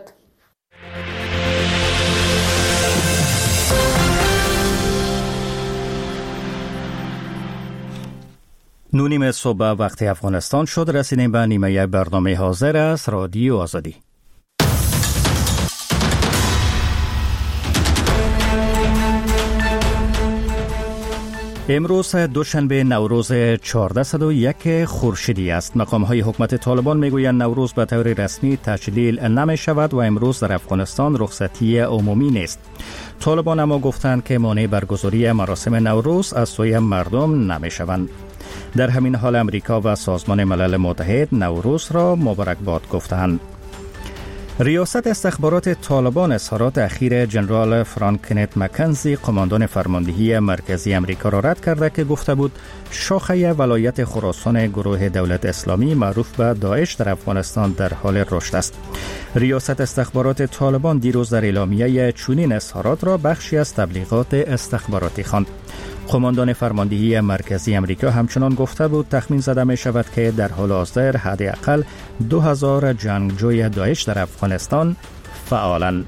Speaker 1: نونیم صبح وقت افغانستان شد. رسیدیم به نیمه برنامه حاضر است رادیو آزادی. امروز دوشنبه نوروز چهارصد و یک خورشیدی است. مقام‌های حکومت طالبان میگویند نوروز به طور رسمی تجلیل نمی شود و امروز در افغانستان رخصتی عمومی نیست. طالبان اما گفتند که مانع برگزاری مراسم نوروز از سوی مردم نمی شوند. در همین حال امریکا و سازمان ملل متحد نوروز را مبارکباد گفتند. ریاست استخبارات طالبان اظهارات اخیر جنرال فرانکنت مکنزی قماندان فرماندهی مرکزی امریکا را رد کرده که گفته بود شاخه ولایت خراسان گروه دولت اسلامی معروف به داعش در افغانستان در حال رشد است. ریاست استخبارات طالبان دیروز در اعلامیه چنین اظهارات را بخشی از تبلیغات استخباراتی خواند. قماندان فرماندهی مرکزی امریکا همچنان گفته بود تخمین زده می شود که در حال حاضر حداقل دو هزار جنگجوی داعش در افغانستان فعالند.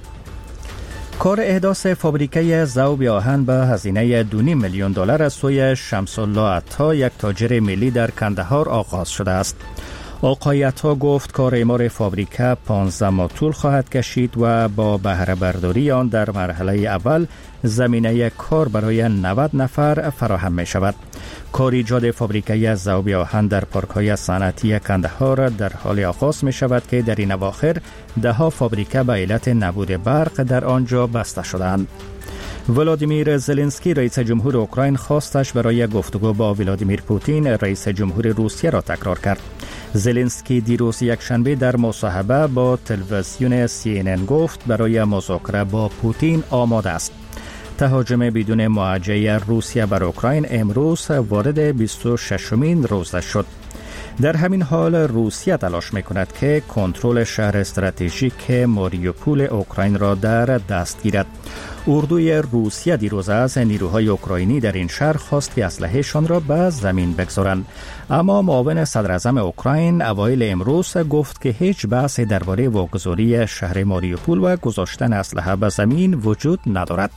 Speaker 1: کار احداث فابریکه ذوب آهن به هزینه دو و نیم میلیون دلار از سوی شمس الله عطا یک تاجر ملی در کندهار آغاز شده است. آقای عطا گفت کار اعمار فابریکه پانزده ماه طول خواهد کشید و با بهره برداری آن در مرحله اول زمینه کار برای نود نفر فراهم می شود. کار ایجاد فابریکه ذوب آهن در پارک‌های صنعتی کندهار در حال آغاز می شود که در این اواخر ده ها فابریکه به علت نبود برق در آنجا بسته شدند. ولادیمیر زلنسکی رئیس جمهور اوکراین خواستش برای گفتگو با ولادیمیر پوتین رئیس جمهور روسیه را تکرار کرد. زلنسکی دیروز یکشنبه در مصاحبه با تلویزیون سی ان ان گفت برای مذاکره با پوتین آماده است. تهاجم بدون موجه روسیه بر اوکراین امروز وارد بیست و ششمین روز شد. در همین حال روسیه تلاش می‌کند که کنترل شهر استراتژیک ماریوپول اوکراین را در دست گیرد. اردوی روسیه دیروز از نیروهای اوکراینی در این شهر خواست که اسلحه‌شان را به زمین بگذارند، اما معاون صدر اعظم اوکراین اوایل امروز گفت که هیچ بحث درباره واگذاری شهر ماریوپول و گذاشتن اسلحه به زمین وجود ندارد.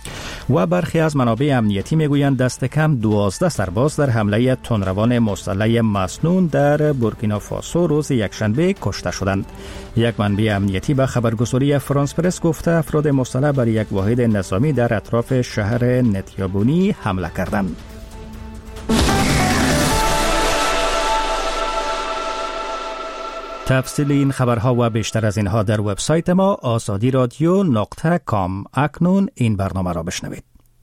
Speaker 1: و برخی از منابع امنیتی میگویند دست کم دوازده سرباز در حمله تندروان مسلح مسنون در بورکینافاسو روز یکشنبه کشته شدند. یک منبع امنیتی به خبرگزاری فرانس پرس گفته افراد مسلح بر یک واحد نظامی در اطراف شهر نتیابونی حمله کردند. تفصیل این خبرها و بیشتر از اینها در وبسایت ما آزادی رادیو نقطه کام. اکنون این برنامه را بشنوید.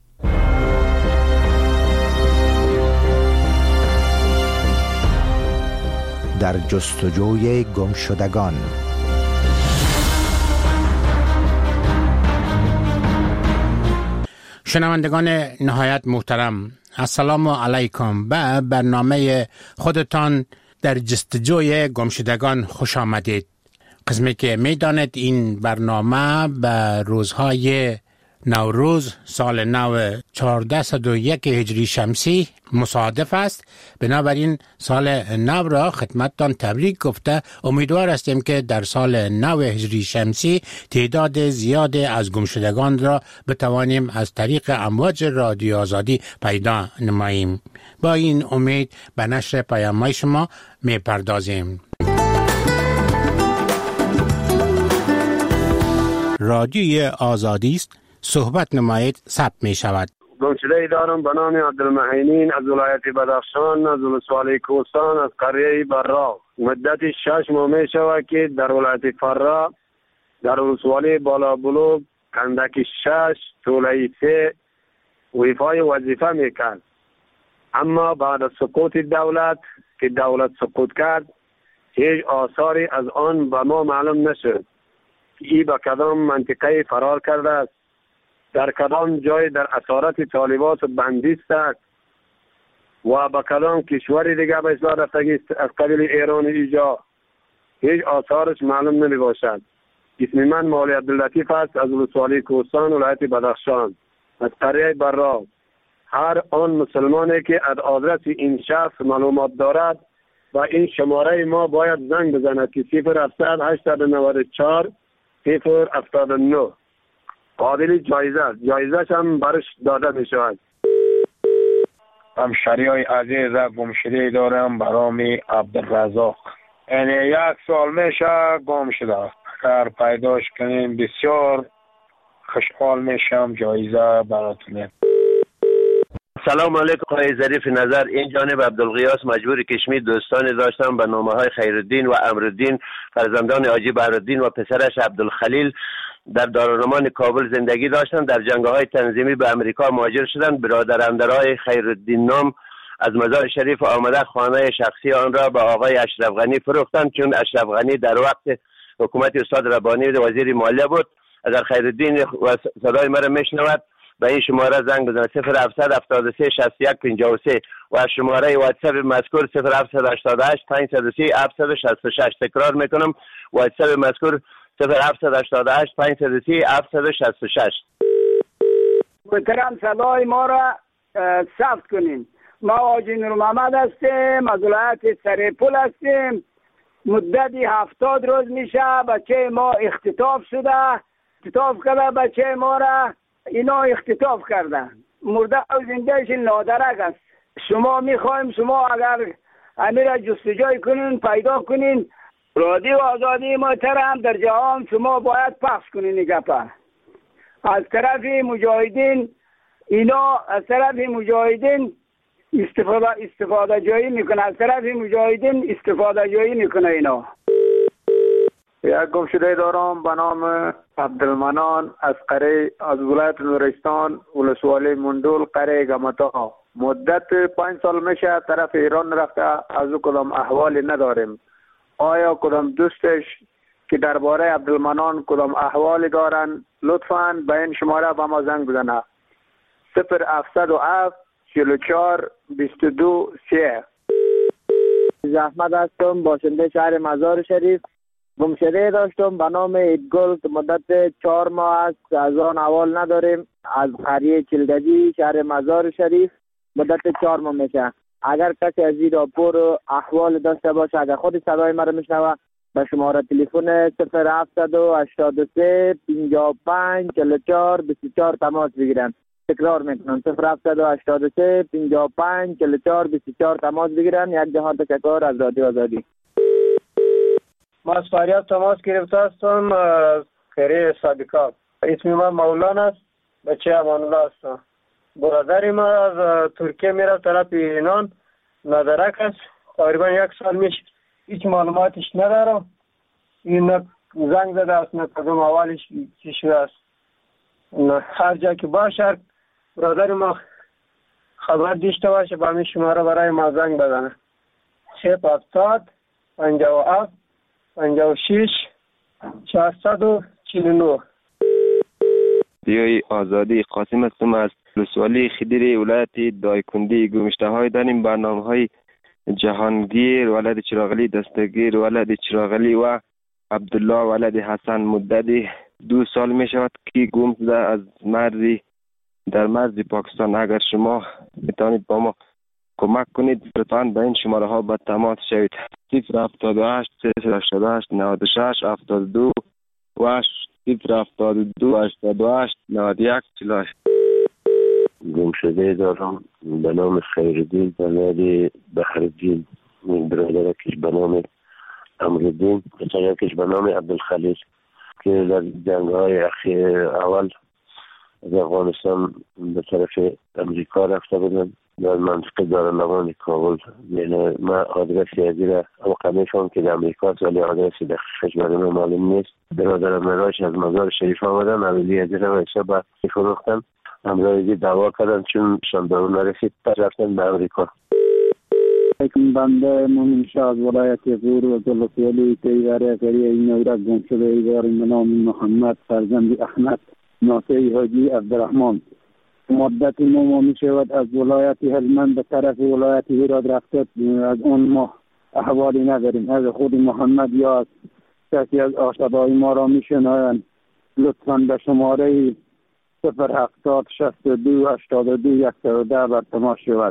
Speaker 9: در جستجوی گمشدگان.
Speaker 10: شنوندگان نهایت محترم، السلام علیکم. به برنامه خودتان در جستجوی گمشدگان خوش آمدید. قسمی که می دانید این برنامه به روزهای نوروز سال نو چهارصد و یک هجری شمسی مصادف است. بنابراین سال نو را خدمتتان تبریک گفته امیدوار هستیم که در سال نو هجری شمسی تعداد زیاد از گمشدگان را بتوانیم از طریق امواج رادیو آزادی پیدا نماییم. با این امید به نشر پیام‌های شما می پردازیم. رادیوی آزادی است، صحبت نمایید ثبت می شود.
Speaker 11: گمشده دارم به نام عبدالمعینین از ولایت بدخشان، از ولسوالی کوهستان، از قریه براق. مدت شش ماه می شود که در ولایت فرا در ولسوالی بالا بلوغ کندک شش طوله سه ویفای وظیفه میکرد، اما بعد از سقوط دولت که دولت سقوط کرد هیچ آثاری از آن به ما معلوم نشد که ای به کدام منطقه فرار کرده است، در کدام جای در اسارت طالبات بندیست است و به کدام کشوری دیگه به اصلاح رفتگی از قبیل ایران ایجا. هیچ آثارش معلوم نمی باشد. اسم من مولی عبداللطیف است از ولسوالی کوهستان ولایت بدخشان از قریه براق. هر آن مسلمانی که از آدرس این شخص معلومات دارد و این شماره ما باید زنگ بزند که صفر هفتصد هشتصد و نود و چهار صفر هفتاد و نه قابل جایزه است. جایزهش هم برش داده می شود.
Speaker 12: همشهری های عزیز گمشده دارم برام عبدالرزاق. این یک سال میشه گم شده. اگر پیداش کنیم بسیار خوشحال میشم. جایزه براتونه.
Speaker 13: سلام علیکم آقای ظریف نظر. این جانب عبدالغیاس مجبور کشمیر دوستانی داشتم به نامه های خیرالدین و امرالدین فرزندان حاجی بهرالدین و پسرش عبدالخلیل در دارالمان کابل زندگی داشتند. در جنگ‌های تنظیمی به امریکا مهاجر شدند. برادراندرای خیرالدین نام از مزار شریف آمده خانه شخصی آن را به آقای اشرف غنی فروختند، چون اشرف غنی در وقت حکومت استاد ربانی وزیر مالیه بود. اگر خیرالدین و صدای مرا میشنود به این شماره زنگ بزنید صفر هفتصد هفتاد و سه شصت و یک پنجاه و سه و شماره واتساپ مذکور صفر هفتصد هشتاد و هشت پانصد و سی هفتصد و شصت و شش. تکرار میکنم واتساپ مذکور صفر هفتصد هشتاد و هشت پانصد و سی هفتصد و شصت و شش.
Speaker 14: محترم صدای ما را ثبت کنین. ما حاجی نور محمد هستیم، از ولایت سرپل هستیم. مدتی هفتاد روز میشه بچه ما اختطاف شده. اختطاف کرده بچه ما را اینا اختطاف کردن. مرده و زندهش نادرک است. شما میخوایم شما اگر امیر جستجوی کنین پیدا کنین رادیو آزادی محترم در جهان شما باید پخش کنین. گپا از طرف مجاهدین اینا از طرف مجاهدین استفاده استفاده جایی میکنه. از طرف مجاهدین استفاده جایی میکنه. اینا
Speaker 11: یک گمشده دارم به نام عبدالمنان از قریه از ولایت نورستان ولسوالی مندول قریه گمتا. مدت پنج سال میشه طرف ایران رفته، از او کدام احوالی نداریم. آیا کدام دوستش که درباره عبدالمنان کدام احوالی دارن لطفاً به این شماره به ما زنگ بزنه صفر هفتصد و هفت چهل و چهار بیست و دو سه.
Speaker 16: احمد هستم، باشنده شهر مزار شریف. گمشده داشتم به نام ایدگل که مدت چهار ماه است از آن احوال نداریم. از قریه چلگجی شهر مزار شریف مدت چهار ماه میشه. اگر کسی از این راپور و احوال داشته باشه اگر خود صدای مرا میشنوه به شماره تلفن صفر هفتصد و هشتاد و سه پنجاه و پنج چهل و چهار بیست و چهار تماس بگیرن. تکرار میکنم صفر هفتصد و هشتاد و سه پنجاه و پنج چهل و چهار بیست و چهار تماس بگیرن. یک جهان تشکر از رادیو آزادی.
Speaker 11: ما از فریاد تماس گرفته هستم از قریه صادقات. اسم من مولانا است، بچه امان الله هستم. برادر ما از ترکیه میره طرف ایران ندرک است. تقریبا یک سال میشه هیچ معلوماتش ندارم. این زنگ زده است نه کدوم اولش چی شده است. هر جا که باشه برادر ما خبر داشته باشه با همین شماره برای ما زنگ بزنه صفر هفتاد پنجاه و هفت پنجاه و شش چهارصد و چهل و نه.
Speaker 17: دیوی آزادی قاسم هستم از ولسوالی خدیری ولایت دایکندی. گمشته های داریم برنامه های جهانگیر ولد چراغلی دستگیر ولد چراغلی و عبدالله ولد حسن. مدتی دو سال می شود که گم شده از مرزی در مرز پاکستان. اگر شما میتونید با ما کمک کنید لطفاً به این شماره ها به تماس شوید صفر هفتاد و هشت صفر هشتاد و هشت نود و شش هفتاد و دو و صفر هفتاد و دو هشتاد و هشت نود و یک چهل و هشت.
Speaker 27: گمشده دارم به نام خیرالدین ولد بهرالدین. برادرکش به نام امرالدین، پسرکش به نام عبدالخلیل که در جنگ های اخیر اول از افغانستان به طرف امریکا رفته بودن در منطقه دارالمان کابل. یعنی من آدرسی از را قمیشان که در امریکا است ولی آدرسی دقیقش برای من معلوم نیست. برادر مراش از مزار شریف آمدن اولی از را حساب فروختن، امروزی دعوا کردن چون شان به اون نرسید رفتن به امریکا.
Speaker 3: بنده مومن شاه از ولایت غور و ظلفیلی تیوره قریه این نورک گم شده ایوار به نام محمد فرزند احمد ناصری حاجی عبدالرحمن. مدت ما می شود از ولایت هلمند به طرف ولایت هرات رفته، از اون ما احوالی نداریم. از خود محمد یا از کسی از آشنای ما را می شنوند لطفاً به شماره صفر هفتاد شصت و دو هشتاد و دو صد و ده بر تماس شود.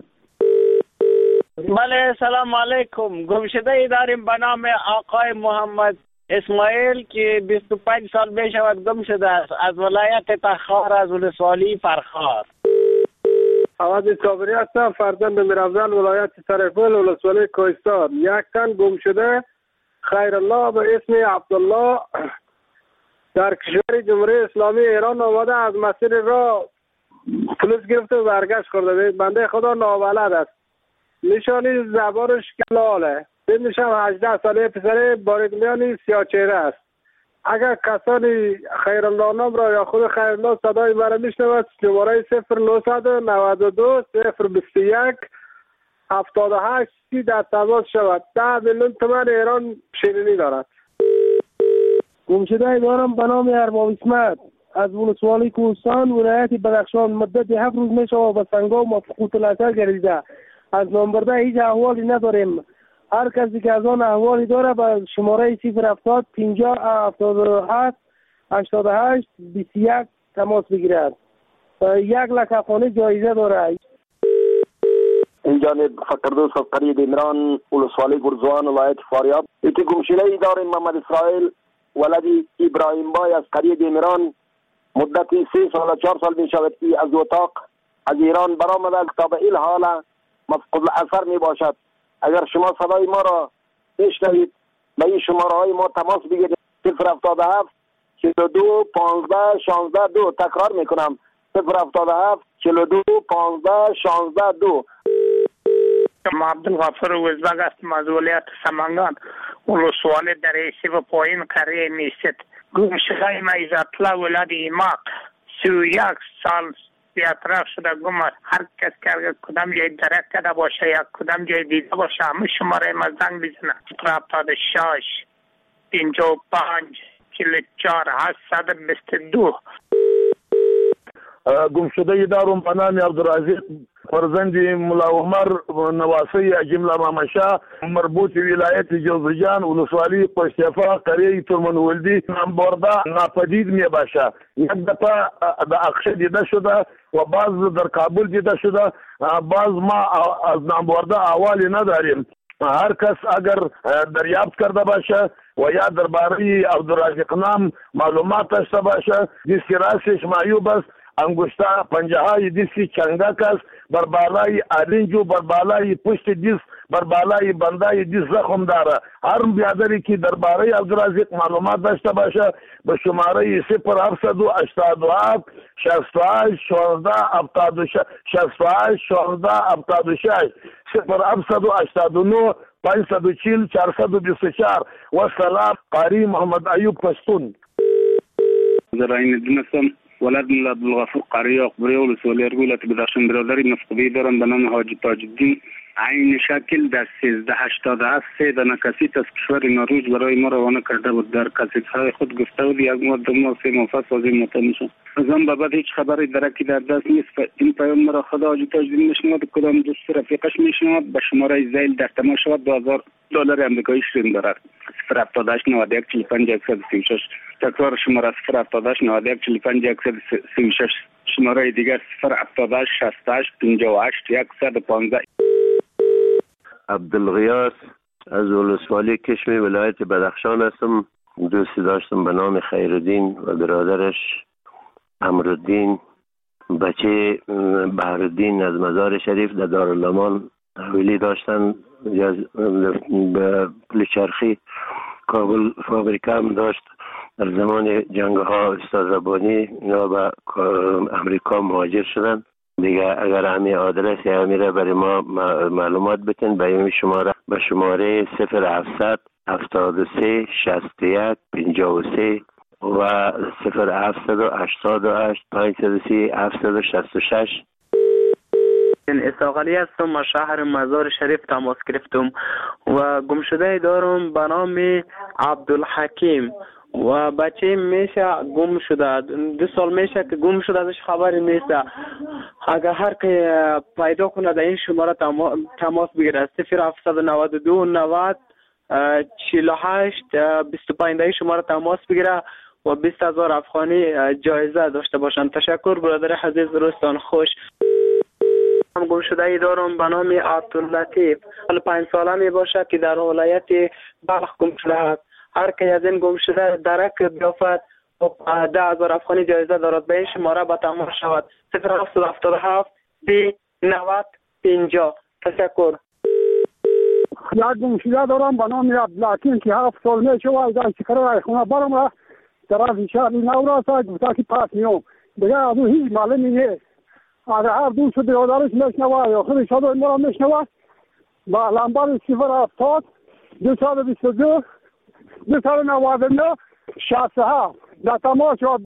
Speaker 6: بله سلام علیکم. گمشده ای داریم به نام آقای محمد اسماعیل که بیست و پنج سال می شود گم شده است از ولایت تخار از ولسوالی فرخار.
Speaker 15: عوض صابری هستم، فرزند میرافزل ولایت سرپل ولسوالی کوهستان. یک تن گم شده خیر الله به اسم عبدالله در کشور جمهوری اسلامی ایران آمده، از مسیر را پلیس گرفته و برگشت کرده. بنده خدا نابلد است، نشانی زبانش کلاله. سنشم هجده ساله، پسر باریکلیانی سیاه چهره است. اگر کسانی خیرالله نام را یا خود خیرالله صدای مرا میشنود شماره صفر نهصد و نود و دو صفر بیست و یک هفتاد و هشت سی در تماس شود. ده میلیون تومان ایران شیرینی دارد.
Speaker 3: گمشده دارم به نام ارباب اسمت از ولسوالی کوهستان ولایت بدخشان. مدت هفت روز می شود به سنگام و فقوط الاثر گردیده. از نامبرده هیچ احوالی نداریم. هر کسی که از آن احوالی داره به شماره صفر هفتاد پنجاه هفتاد و هفت هشتاد و هشت بیست و یک تماس بگیرد. یک لک افغانی جایزه داره.
Speaker 18: این جانب فقردوس از قریه دیمران ولسوالی گرزوان ولایت فاریاب. ایتی گمشده ای داریم محمد اسرائیل ولدی ابراهیم بای از قریه دیمران. مدتی سه سال و چهار سال می شود که از اتاق از ایران برآمده تا به این حال مفقود اثر می باشد. اگر شما صدای ما را میشنوید به این شماره های ما تماس بگیرید. صفر هفتاد و هفت چهل و دو پانزده شانزده دو. تکرار میکنم صفر هفتاد و هفت چهل و دو پانزده شانزده دو.
Speaker 12: ما عبدالغفر وزبگ هستم از ولایت سمنگان ولسوالی دریسی و پایین قریه میست. گمشده ما ایزاطلا ولد ایماق سی و یک سال بیاطراف شده گم است. هر کس که کدام جای درک کرده باشه یا کدام جای دیده باشه همه شماره ما زنگ بزنه. صفر هفتاد و شش پنجاه و پنج چهل و چهار هشتصد و بیست و دو.
Speaker 15: گمشده دارم به نام عبدالعزیز فرزند ملا عمر نواسی جمله مامشا مربوط ولایت جوزجان ولسوالی پشتفا قریه ترمن ولدی نام برده ناپدید می باشه. یک دفعه در اقشه دیده شده و بعض در کابل دیده شده. بعض ما از نام برده احوالی نداریم. هر کس اگر دریافت کرده باشه و یا درباره عبدالرازق نام معلومات داشته باشه دیسکی راسش معیوب است، انگشتا پنجه های دیسکی چنگک است، بر بالای آرنجو بر بالای پشت دیس بر بالای بندای دیس زخم داره. هر بیادری که درباره عبدالرازق معلومات داشته باشه به شماره صفر هفتصد و هشتاد و هفت شصت و هشت شانزده هفتاد و شش شصت و هشت شانزده هفتاد و شش صفر هفتصد و هشتاد و نه پانصد و چهل چهارصد و بیست و چهار. و سلام قاری محمد ایوب پشتون.
Speaker 19: زراین دونستم ولد ملا عبدالغفور قاری اقبری ولسوالی ارگولت بدخشان. برادری نفقبی دارم به نام حاجی تاج الدین. عین شکل در سیزده هشتاد و هفت سه دانه کسیت از کشور نروژ برای ما روانه کرده بود. در کسیت های خود گفته بود یک ماه دو ماه سه ماه پس از این مطمئن میشم. از آن به بعد هیچ خبری درکی در دست نیست. این پیام مرا خدا حاجی تاج الدین میشنود کدام دوست رفیقش میشنود به شماره زیل در تماس شود دو هزار دلار آمریکایی شیرین دارد. صفر هفتاد و هشت نود و یک چهل و پنج صد و سی و شش. تکرار شماره صفر هفتاد و هشت نود و یک چهل و پنج صد و سی و شش. شماره دیگر صفر هفتاد و هشت شصت و هشت پنجاه و هشت صد و پانزده.
Speaker 27: عبدالغیاس از ولسوالی کشمی ولایت بدخشان هستم. دوستی داشتم به نام خیرالدین و برادرش امرالدین بچه بهرالدین از مزار شریف در دارالمان حویلی داشتن. به پل چرخی کابل فابریکه هم داشت. در زمان جنگ ها استاد ربانی اینا به امریکا مهاجر شدن دیگه. اگر همین آدرس امیره برای ما معلومات بتین به این شماره به شماره صفر هفتصد هفتاد و سه شصت و یک پنجاه و سه و صفر هفتصد هشتاد و هشت پانصد و سی هفتصد شصت و شش.
Speaker 2: اساقلی هستم، از شهر مزار شریف تماس گرفتم و گمشده دارم به نام عبدالحکیم و بچه میشه گم شده، دو سال میشه که گم شده، ازش خبری نیست. اگر هر که پیدا کنه در این شماره تماس بگیره صفر هفتصد و نود و دو نود چهل و هشت بیست و پنج در این شماره تماس بگیره و بیست هزار افغانی جایزه داشته باشند. تشکر برادر عزیز، روزتان خوش. هم گم شده ای دارم به نام عبداللطیف، حالا پنج ساله می باشد که در ولایت بلخ گم شده است. هر که از این گم شده درک بیافت و ده هزار افغانی جایزه دارد. به این شماره به تماس شود صفر هفتصد و هفتاد و هفت سی نود پنجاه. تشکر.
Speaker 5: یک گم شده دارم به نام عبدالحکیم که هفت سال می شود از شکر خونه برم و طرف شهر نوراس گفته که پس میام دیگه از او هیچ معلومی نیست. اگر هر دوست برادرش میشنوه یا خودش صدای ما را میشنوه با لمبر صفر هفتاد دو صد و بیست و دو دو صد و نود و نه شصت و هفت در تماس شد.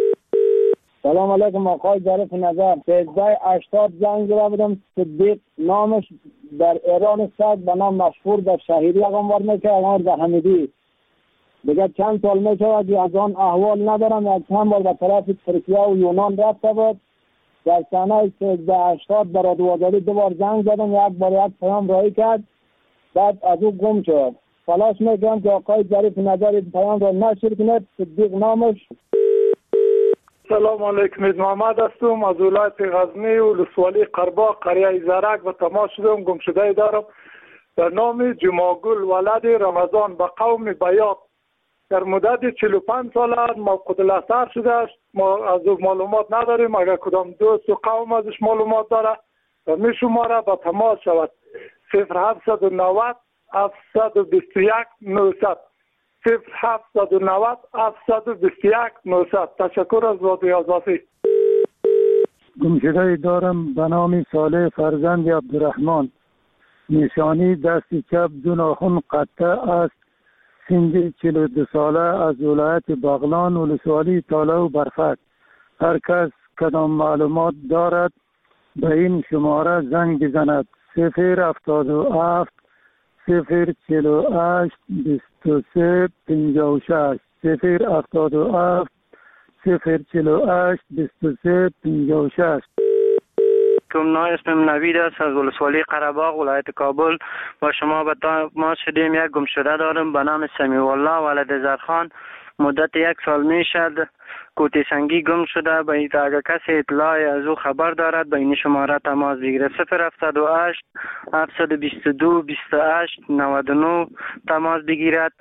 Speaker 16: سلام علیکم آقای ظریف نظر. سیزده هشتاد زنگ زده بودم، صدیق نامش در ایران است به نام مشهور در شهیری اقامت میکنه، اقامت در حمیدی. دیگه چند سال میشود که از آن احوال ندارم. از چند بار به طرف ترکیه و یونان رفته بود. در سنه سیزده هشتاد برای دوازده دو بار زنگ زدم، یک بار یک پیام رایی کرد، بعد از او گم شد. تلاش میکنم که آقای ظریف نظر پیام را نشر کنه. صدیق نامش.
Speaker 5: سلام علیکم، محمد هستم از ولایت غزنی و ولسوالی قرباق قریه زرک و تماس شدم. گم شده دارم در نام جماگل ولد رمضان به قوم بیات. در مدت چهل و پنج سال موقوت الاثر شده است. ما از او معلومات نداریم. اگر کدام دوست و قوم ازش معلومات داره و می شماره با تماس شود صفر هفتصد و نود هفتصد و بیست و یک نهصد صفر هفتصد و نود هفتصد و بیست و یک نهصد. تشکر از رادیو آزادی. گمشده دارم به نام صالح فرزند عبدالرحمن، نشانی دست چپ دو ناخن قطع است، سن چهل و دو ساله، از ولایت بغلان ولسوالی تاله و برفک. هر کس کدام معلومات دارد به این شماره زنگ بزند صفر هفتاد و هفت صفر چهل و هشت بیست و سه پنجاه و شش صفر هفتاد و هفت صفر چهل و هشت بیست و سه پنجاه و شش.
Speaker 2: کم اسمم نوید است از ولسوالی قره‌باغ ولایت کابل. با شما به تماس شدیم. یک گم شده دارم به نام سمیع الله ولد زرخان. مدت یک سال می شد کوتی سنگی گم شده. به اگر کسی اطلاع از او خبر دارد به این شماره تماس بگیره صفر هفتصد و هشت هفتصد و بیست و دو بیست و هشت نود و نه تماس بگیرد.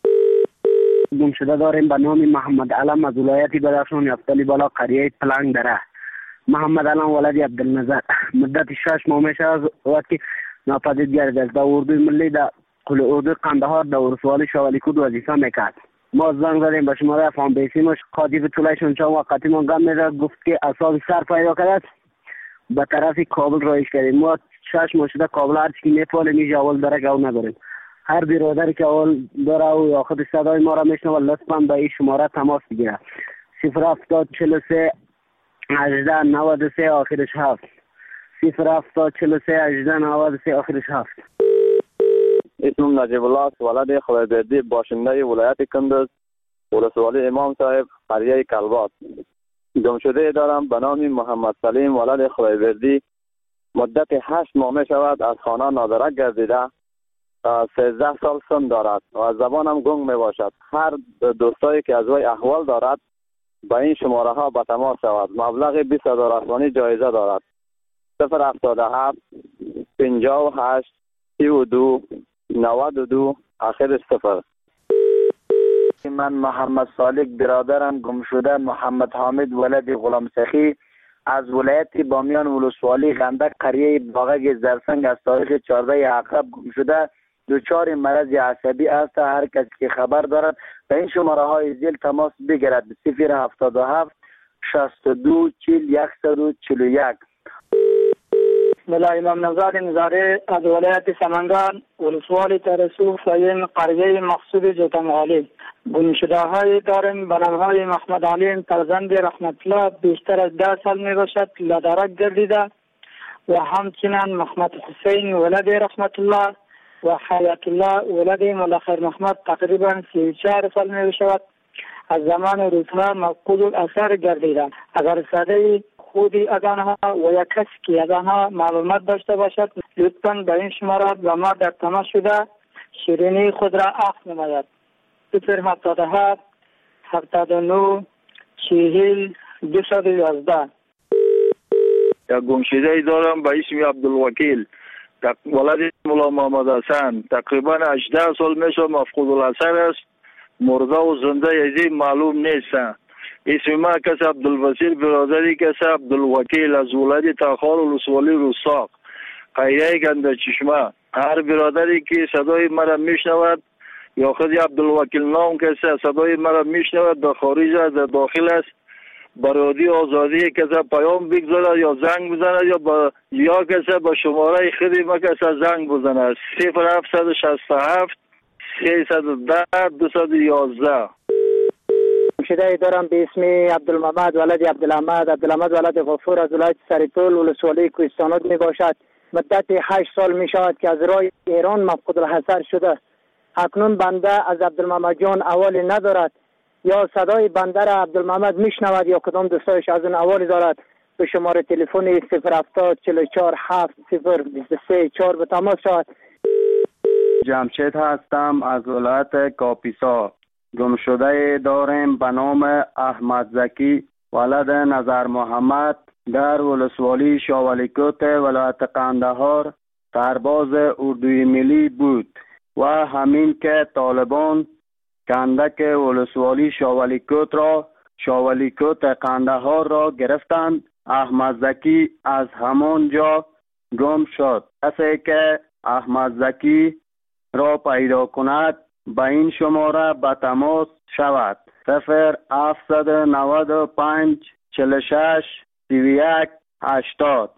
Speaker 7: گم شده داریم به نام محمد علم از ولایت بدخشان یفتلی بالا قریه پلنگ دره. محمد علم ولد عبدالنظر. مدت شش ماه میشه از وقتی ناپدید گردید. در اردوی ملی در قل اردوی قندهار در ولسوالی شوالی کود وظیفه میکرد. ما زنگ زدیم به شماره افغان بیسیمش قاطی طولایشون چند وقتی من گم میده گفت که اصاب سر پیدا کرد به طرف کابل رایش کردیم. ما شش ماه شده کابل هرچی که میپاله میجه اول داره که اول نداریم. هر برادری که اول داره و یا خود صدای ما را میشنوه لطفا به این شماره تماس بگیره صفر هفتاد چهل و سه هجده نود و سه آخرش هفت صفر هفتاد چهل و سه هجده نود و سه آخرش هفت.
Speaker 21: اسمم نجیب الله است ولد خدایبردی باشنده ولایت کندز ولسوالی امام صاحب قریه کلبات. گم شده دارم به نام محمد سلیم ولد خدایبردی. مدت هشت ماه می شود از خانه نادرک گردیده. سیزده سال سن دارد و از زبانم گنگ می باشد. هر دوستایی که از وی احوال دارد با این شماره ها به تماس شود. مبلغ بیست هزار افغانی جایزه دارد. صفر هفتاد و هفت پنجاه و هشت سی و دو نود و دو آخرش صفر.
Speaker 22: من محمد صالح برادرم گم شده محمد حامد ولد غلام سخی از ولایت بامیان ولسوالی غندک قریه باغک زرسنگ از تاریخ چهارده عقرب گم شده. دچار مرض عصبی است. هر کسی که خبر دارد به این شماره های زیر تماس بگیرد: صفر هفتاد و هفت شصت و دو چهل صد و چهل و یک.
Speaker 4: ملا امام نژاد نظاری از ولایت سمنگان، ولسوالی ترسو فایم قریه مقصود جوتمغالی. گمشده های داریم به نام های محمد علیم فرزند رحمت الله، بیشتر از ده سال می باشد لدرک گردیده، و همچنین محمد حسین ولد رحمت الله و حیات الله ولد مولا خیر محمد تقریبا سی و چهار سال می باشد. از زمان روزها مفقود الاثر گردیده. اگر صدای خودی از آنها و یک کسی که از آنها معلومات داشته باشد لطفاً به این شماره به ما در تماس شده شیرینی خود را عفو نماید. صفر هفتاد و هفت هفتاد و نه چهل دویست و یازده.
Speaker 8: یک گمشده ای دارم به اسم عبدالوکیل، ولد مولا محمد حسن، تقریبا هجده سال میشه مفقود الاثر است. مرده و زنده یزی معلوم نیست. اسم ما کس عبدالبصیر برادری کس عبدالوکیل از ولد تخار ولسوالی رستاق قریه گنده چشمه. هر برادری که صدای مرا میشنود یا خود عبدالوکیل نام کسی صدای مرا میشنود در خارج در داخل است، برادی آزادی کسی پیام بگذارد یا زنگ بزند یا با یا کسی با شماره خودی ما کسی زنگ بزند: صفر هفتصد و شصت و هفت سیصد و ده دویست و یازده.
Speaker 4: گمشده دارم به اسم عبدالمحمد ولد عبدالحمد. عبدالحمد ولد غفور از ولایت سرپل ولسوالی کوهستانات می باشد. مدت هشت سال می شود که از راه ایران مفقود الحصر شده. اکنون بنده از عبدالمحمد جان احوالی ندارد، یا صدای بنده را عبدالمحمد میشنود یا کدام دوستایش از اون احوالی دارد. به شماره تلفن صفر هفتاد چهل و چهار هفت صفر بیست و سه چهار به تماس شود.
Speaker 7: جمشید هستم از ولایت کاپیسا. گمشده داریم به نام احمد زکی ولد نظر محمد در ولسوالی شاولیکوت ولایت قندهار سرباز اردوی ملی بود و همین که طالبان کندک ولسوالی شاولیکوت را شاولیکوت قندهار را گرفتند. احمد زکی از همان جا گم شد. کسی که احمد زکی را پیدا کند به این شماره به تماس شود: صفر هفتصد و نود و پنج چهل و شش سی و یک هشتاد.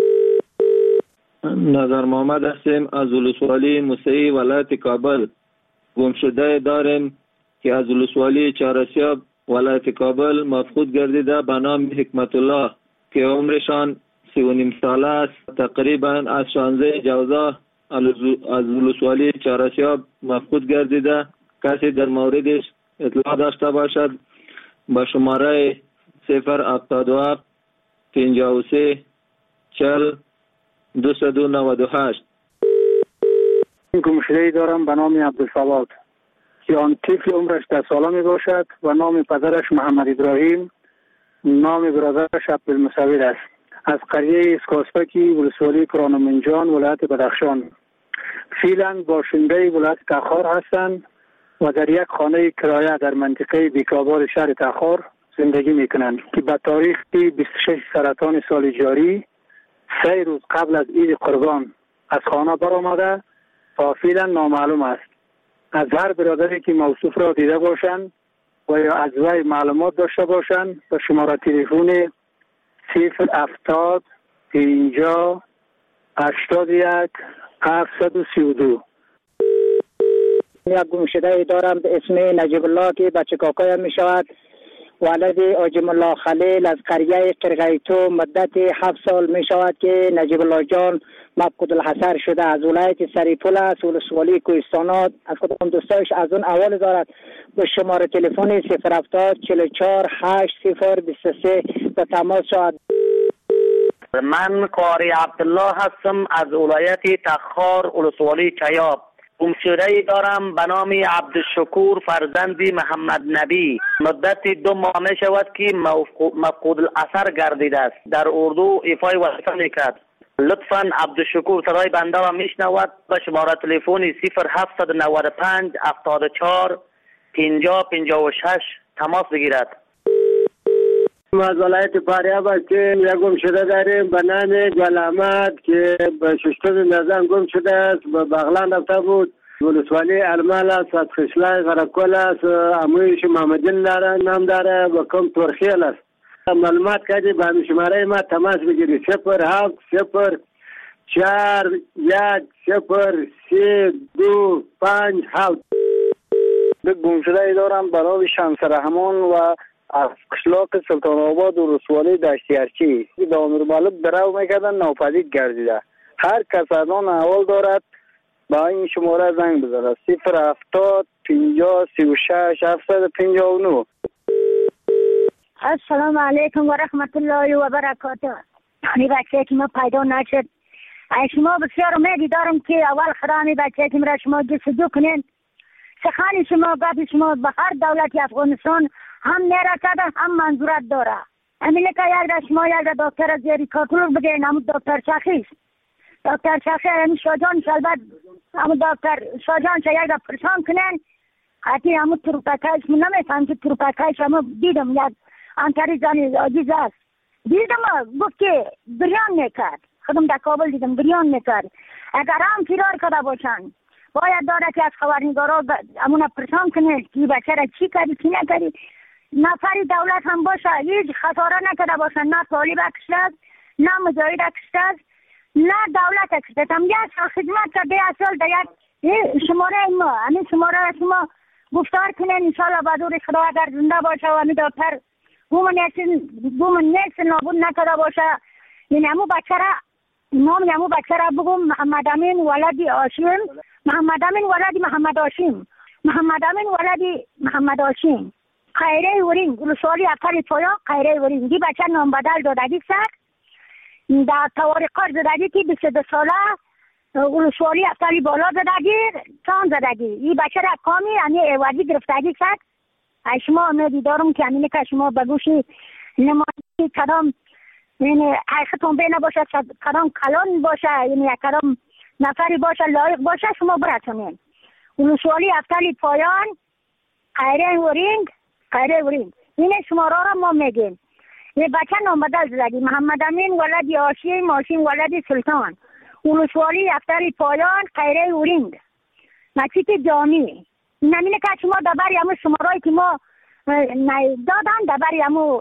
Speaker 20: نظر محمد هستیم از ولسوالی موسعی ولایت کابل. گمشده داریم که از ولسوالی چهارسیاب ولایت کابل مفقود گردیده به نام حکمت الله که عمرشان سی و نیم ساله است. تقریبا از شانزده جوزا از ولسوالی چهارسیاب مفقود گردیده. کسی در موردش اطلاع داشته باشد با شماره صفر هفتاد و هفت پنجاه و سه چهل دویست و نود و هشت.
Speaker 4: گمشده‌ای دارم به نام عبدالصواد که آن طفل عمرش ده ساله می باشد و نام پدرش محمد ابراهیم، نام برادرش عبدالمصور است. از قریه اسکاسپکی ولسوالی کرانمنجان ولایت بدخشان. فعلا باشنده ولایت تخار هستند و در یک خانه کرایه در منطقه بیکابار شهر تخار زندگی میکنند که به تاریخ بیست و شش سرطان سال جاری سه روز قبل از عید قربان از خانه برآمده و فعلا نامعلوم است. از هر برادری که موصوف را دیده باشند و یا از وی معلومات داشته باشند به شماره تلفن صفر هفتاد پنجاه هشتاد و یک هفتصد و سی و دو. یک گمشده دارم به اسم نجیب الله که بچه کاکایم می شود. ولد آجم الله خلیل از قریه قرقیتو. مدت هفت سال می شود که نجیب الله جان مفقود الحصر شده. از ولایت سریپول است ولسوالی کوهستانات. از کدام دوستایش از اون احوال دارد به شماره تلفن صفر هفتاد چهل و چهار هشت صفر بیست و سه به تماس شود.
Speaker 23: من قاری عبدالله هستم از ولایت تخار ولسوالی چیاب. گمشده‌ای دارم به نام عبدالشکور فرزند محمد نبی. مدت دو ماه می شود که مفقود الاثر گردیده است. در اردو ایفای وظیفه میکرد. لطفاً عبدالشکور صدای بنده را میشنود به شماره تلفن صفر هفتصد و نود و پنج هفتاد و چهار پنجاه پنجاه و شش تماس بگیرد.
Speaker 24: از ولایت فاریاب هستیم. یک گمشده داریم به نام گل احمد که به ششتر نظام گم شده است. به بغلان رفته بود ولسوالی ارمال است، از خشلای غرقل است، امویش محمدین داره، نام داره و کم ترخیل است. معلومات کردی به همین شماره ما تماس بگیری. صفر هفت صفر چهار یک صفر سه دو پنج هفت.
Speaker 4: به گمشده ای دارم برای شمس رحمان و از قشلاق سلطان آباد و رسوالی دشتیارچی به امیر مالک درو میکردن ناپدید گردیده. هر کس از آن احوال دارد با این شماره زنگ بزنه. صفر هفتاد پنجاه سی و شش هفتصد پنجاه و نه.
Speaker 1: السلام علیکم و رحمت الله و برکاته. این بچه که ما پیدا نشد، شما بسیار امیدی دارم که اول خرامی بچه که مرا شما جستجو کنین. سخنی شما گفت شما به هر دولتی افغانستان هم نرسده هم منظورت داره. همینه که یک در شما یک در دکتر زیری کاتلور بگین، همون دکتر شخیص دکتر شخیص همون شاجان شلبت همون دکتر شاجان چه یک در پرسان کنین. حتی همون تروپکایش من نمیفهم که تروپکایش همون دیدم یک انتری زنی عزیز است. دیدم گفت که بریان میکرد، خودم در کابل دیدم بریان میکرد. اگر هم فرار کرده باشن باید داره که از خبرنگارا همون پرسان کنه که بچه را چی کردی چی نکردی. نفری دولت هم باشه هیچ خطاره نکرده باشه، نه طالب کشته است نه مجاهد کشته است نه دولت کشته است. هم یک سال خدمت کرده، یک سال در یک شماره ما همین شماره را شما گفتار کنین انشاءالله بدور خدا اگر زنده باشه و همین دکتر بوم نیست نابود نکرده باشه. یعنی همون بچه را نام همون بچه را بگم محمد امین ولدی هاشم، محمد امین ولدی محمد هاشم، محمد امین ولدی محمد هاشم. خیره ورینگ ولسوالی افتر پایا خیره ورینگ. دی بچه نام بدل دادگی سر در توارقار زدگی که بیست و دو ساله ولسوالی افتری بالا زدگی چند زدگی. این بچه را کامی یعنی ایوازی گرفتگی سر. شما امیدی دارم که همینه که شما بگوشی نمایی کدام یعنی حقیقتون بینه باشه، کدام کلان باشه، یعنی کدام نفری باشه لایق باشه شما برسونین. ولسوالی افتری پایان خیره ورینگ خیره ورینگ اینه شماره را ما میگیم. یه بچه نام بدل زدگی محمد امین ولدی هاشم، هاشم ولدی سلطان. ولسوالی افتری پایان خیره ورینگ مسجد جامی. نمینه که شما دبری همون شمارایی که ما دادن دبری همون.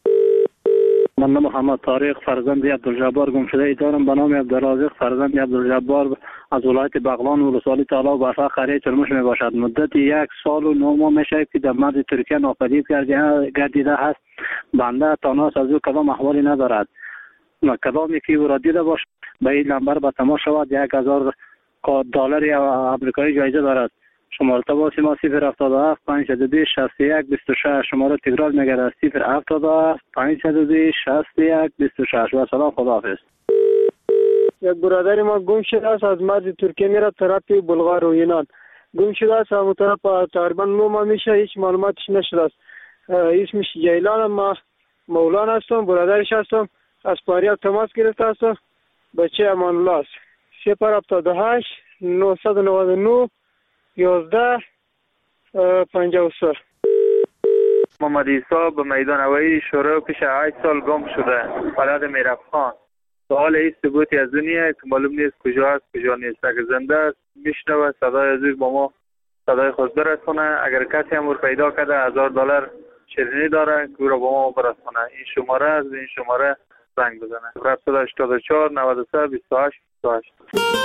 Speaker 4: من محمد طارق فرزند عبدالجبار گمشده ای دارم به نام عبدالرازق فرزند عبدالجبار از ولایت بغلان و ولسوالی طلا و برفا قریه چرموش می باشد. مدت یک سال و نه ماه میشه که در مرز ترکیه ناپدید گردیده هست. بنده تاناس از او کدام احوالی ندارد. کدامی که او را دیده باش به این نمبر به تماس شود. یک هزار دلار امریکایی جایزه دارد. شماره تماس ما صفر هفتاد و هفت پنجصد و بیست شصت و یک بیست و شش. شماره تکرار میگرد صفر هفتاد و هفت پنجصد و بیست شصت و یک بیست و شش. و سلام، خداحافظ.
Speaker 24: یک برادر ما گم شده است، از مرز ترکیه میره طرف بلغار و یونان. گم شده است، همون طرف تقریبا نو ماه میشه، هیچ معلوماتش نشده است. اسمش جیلان، ما مولانا هستم، برادرش هستم. از فاریاب تماس گرفته هستم. بچه امان الله است. صفر هفتاد و هشت نهصد و نود و نه یازده پنجاه و سه.
Speaker 9: محمد عیسی به میدان هوایی شروع پیش هشت سال گم شده، بلد میرفخان. سوال این ثبوتی از دنیا که معلوم نیست کجا است کجا نیست. اگر زنده است میشنوه صدای عزیز با ما صدای خود برسونه. اگر کسی هم پیدا کرده هزار دلار شیرینی داره که او را با ما برسونه. این شماره از این شماره زنگ بزنه. هفتصد و هشتاد و چهار نود و سه بیست و هشت بیست و هشت.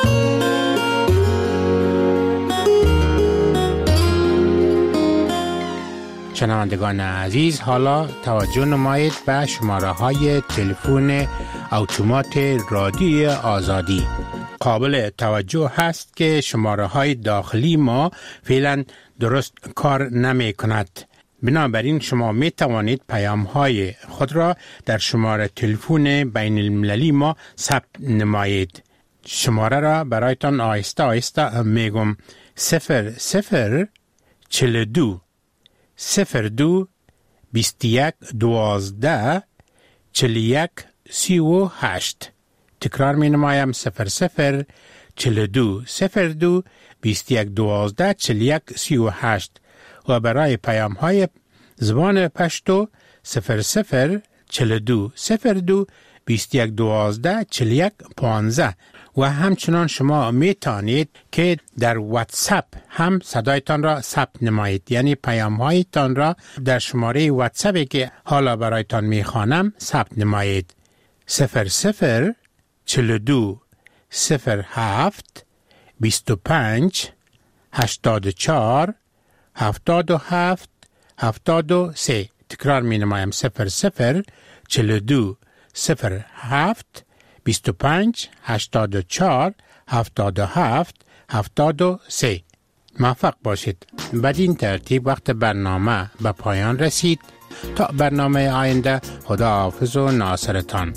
Speaker 10: شنوندگان عزیز، حالا توجه نمایید به شماره های تلفن اتومات رادیوی آزادی. قابل توجه هست که شماره های داخلی ما فعلا درست کار نمی کند. بنابراین شما می توانید پیام های خود را در شماره تلفن بین المللی ما ثبت نمایید. شماره را برایتان آهسته آهسته میگم: صفر صفر چل دو صفر دو بیست یک دوازده چل یک سی و هشت. تکرار می نمایم: صفر صفر چل دو صفر دو بیست یک دوازده چل یک سی و هشت. و برای پیام های زبان پشتو صفر صفر چهل و دو صفر دو بیست و یک دوازده چهل و یک پانزده و همچنان شما می توانید که در واتساپ هم صدایتان را ثبت نمایید، یعنی پیام هایتان را در شماره واتساپی که حالا برایتان می خوانم ثبت نمایید. صفر صفر چهل و دو صفر هفت بیست و پنج هشتاد و چهار هفتاد و هفت هفتاد و سه. تکرار می نمایم. صفر صفر چهل و دو صفر هفت بیست و پنج هشتاد و چهار هفتاد و هفت هفتاد و سه. موفق باشید. بدین ترتیب وقت برنامه به پایان رسید. تا برنامه آینده، خدا حافظ و ناصرتان.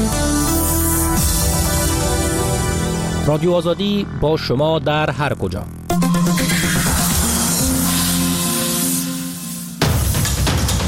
Speaker 6: رادیو آزادی با شما در هر کجا.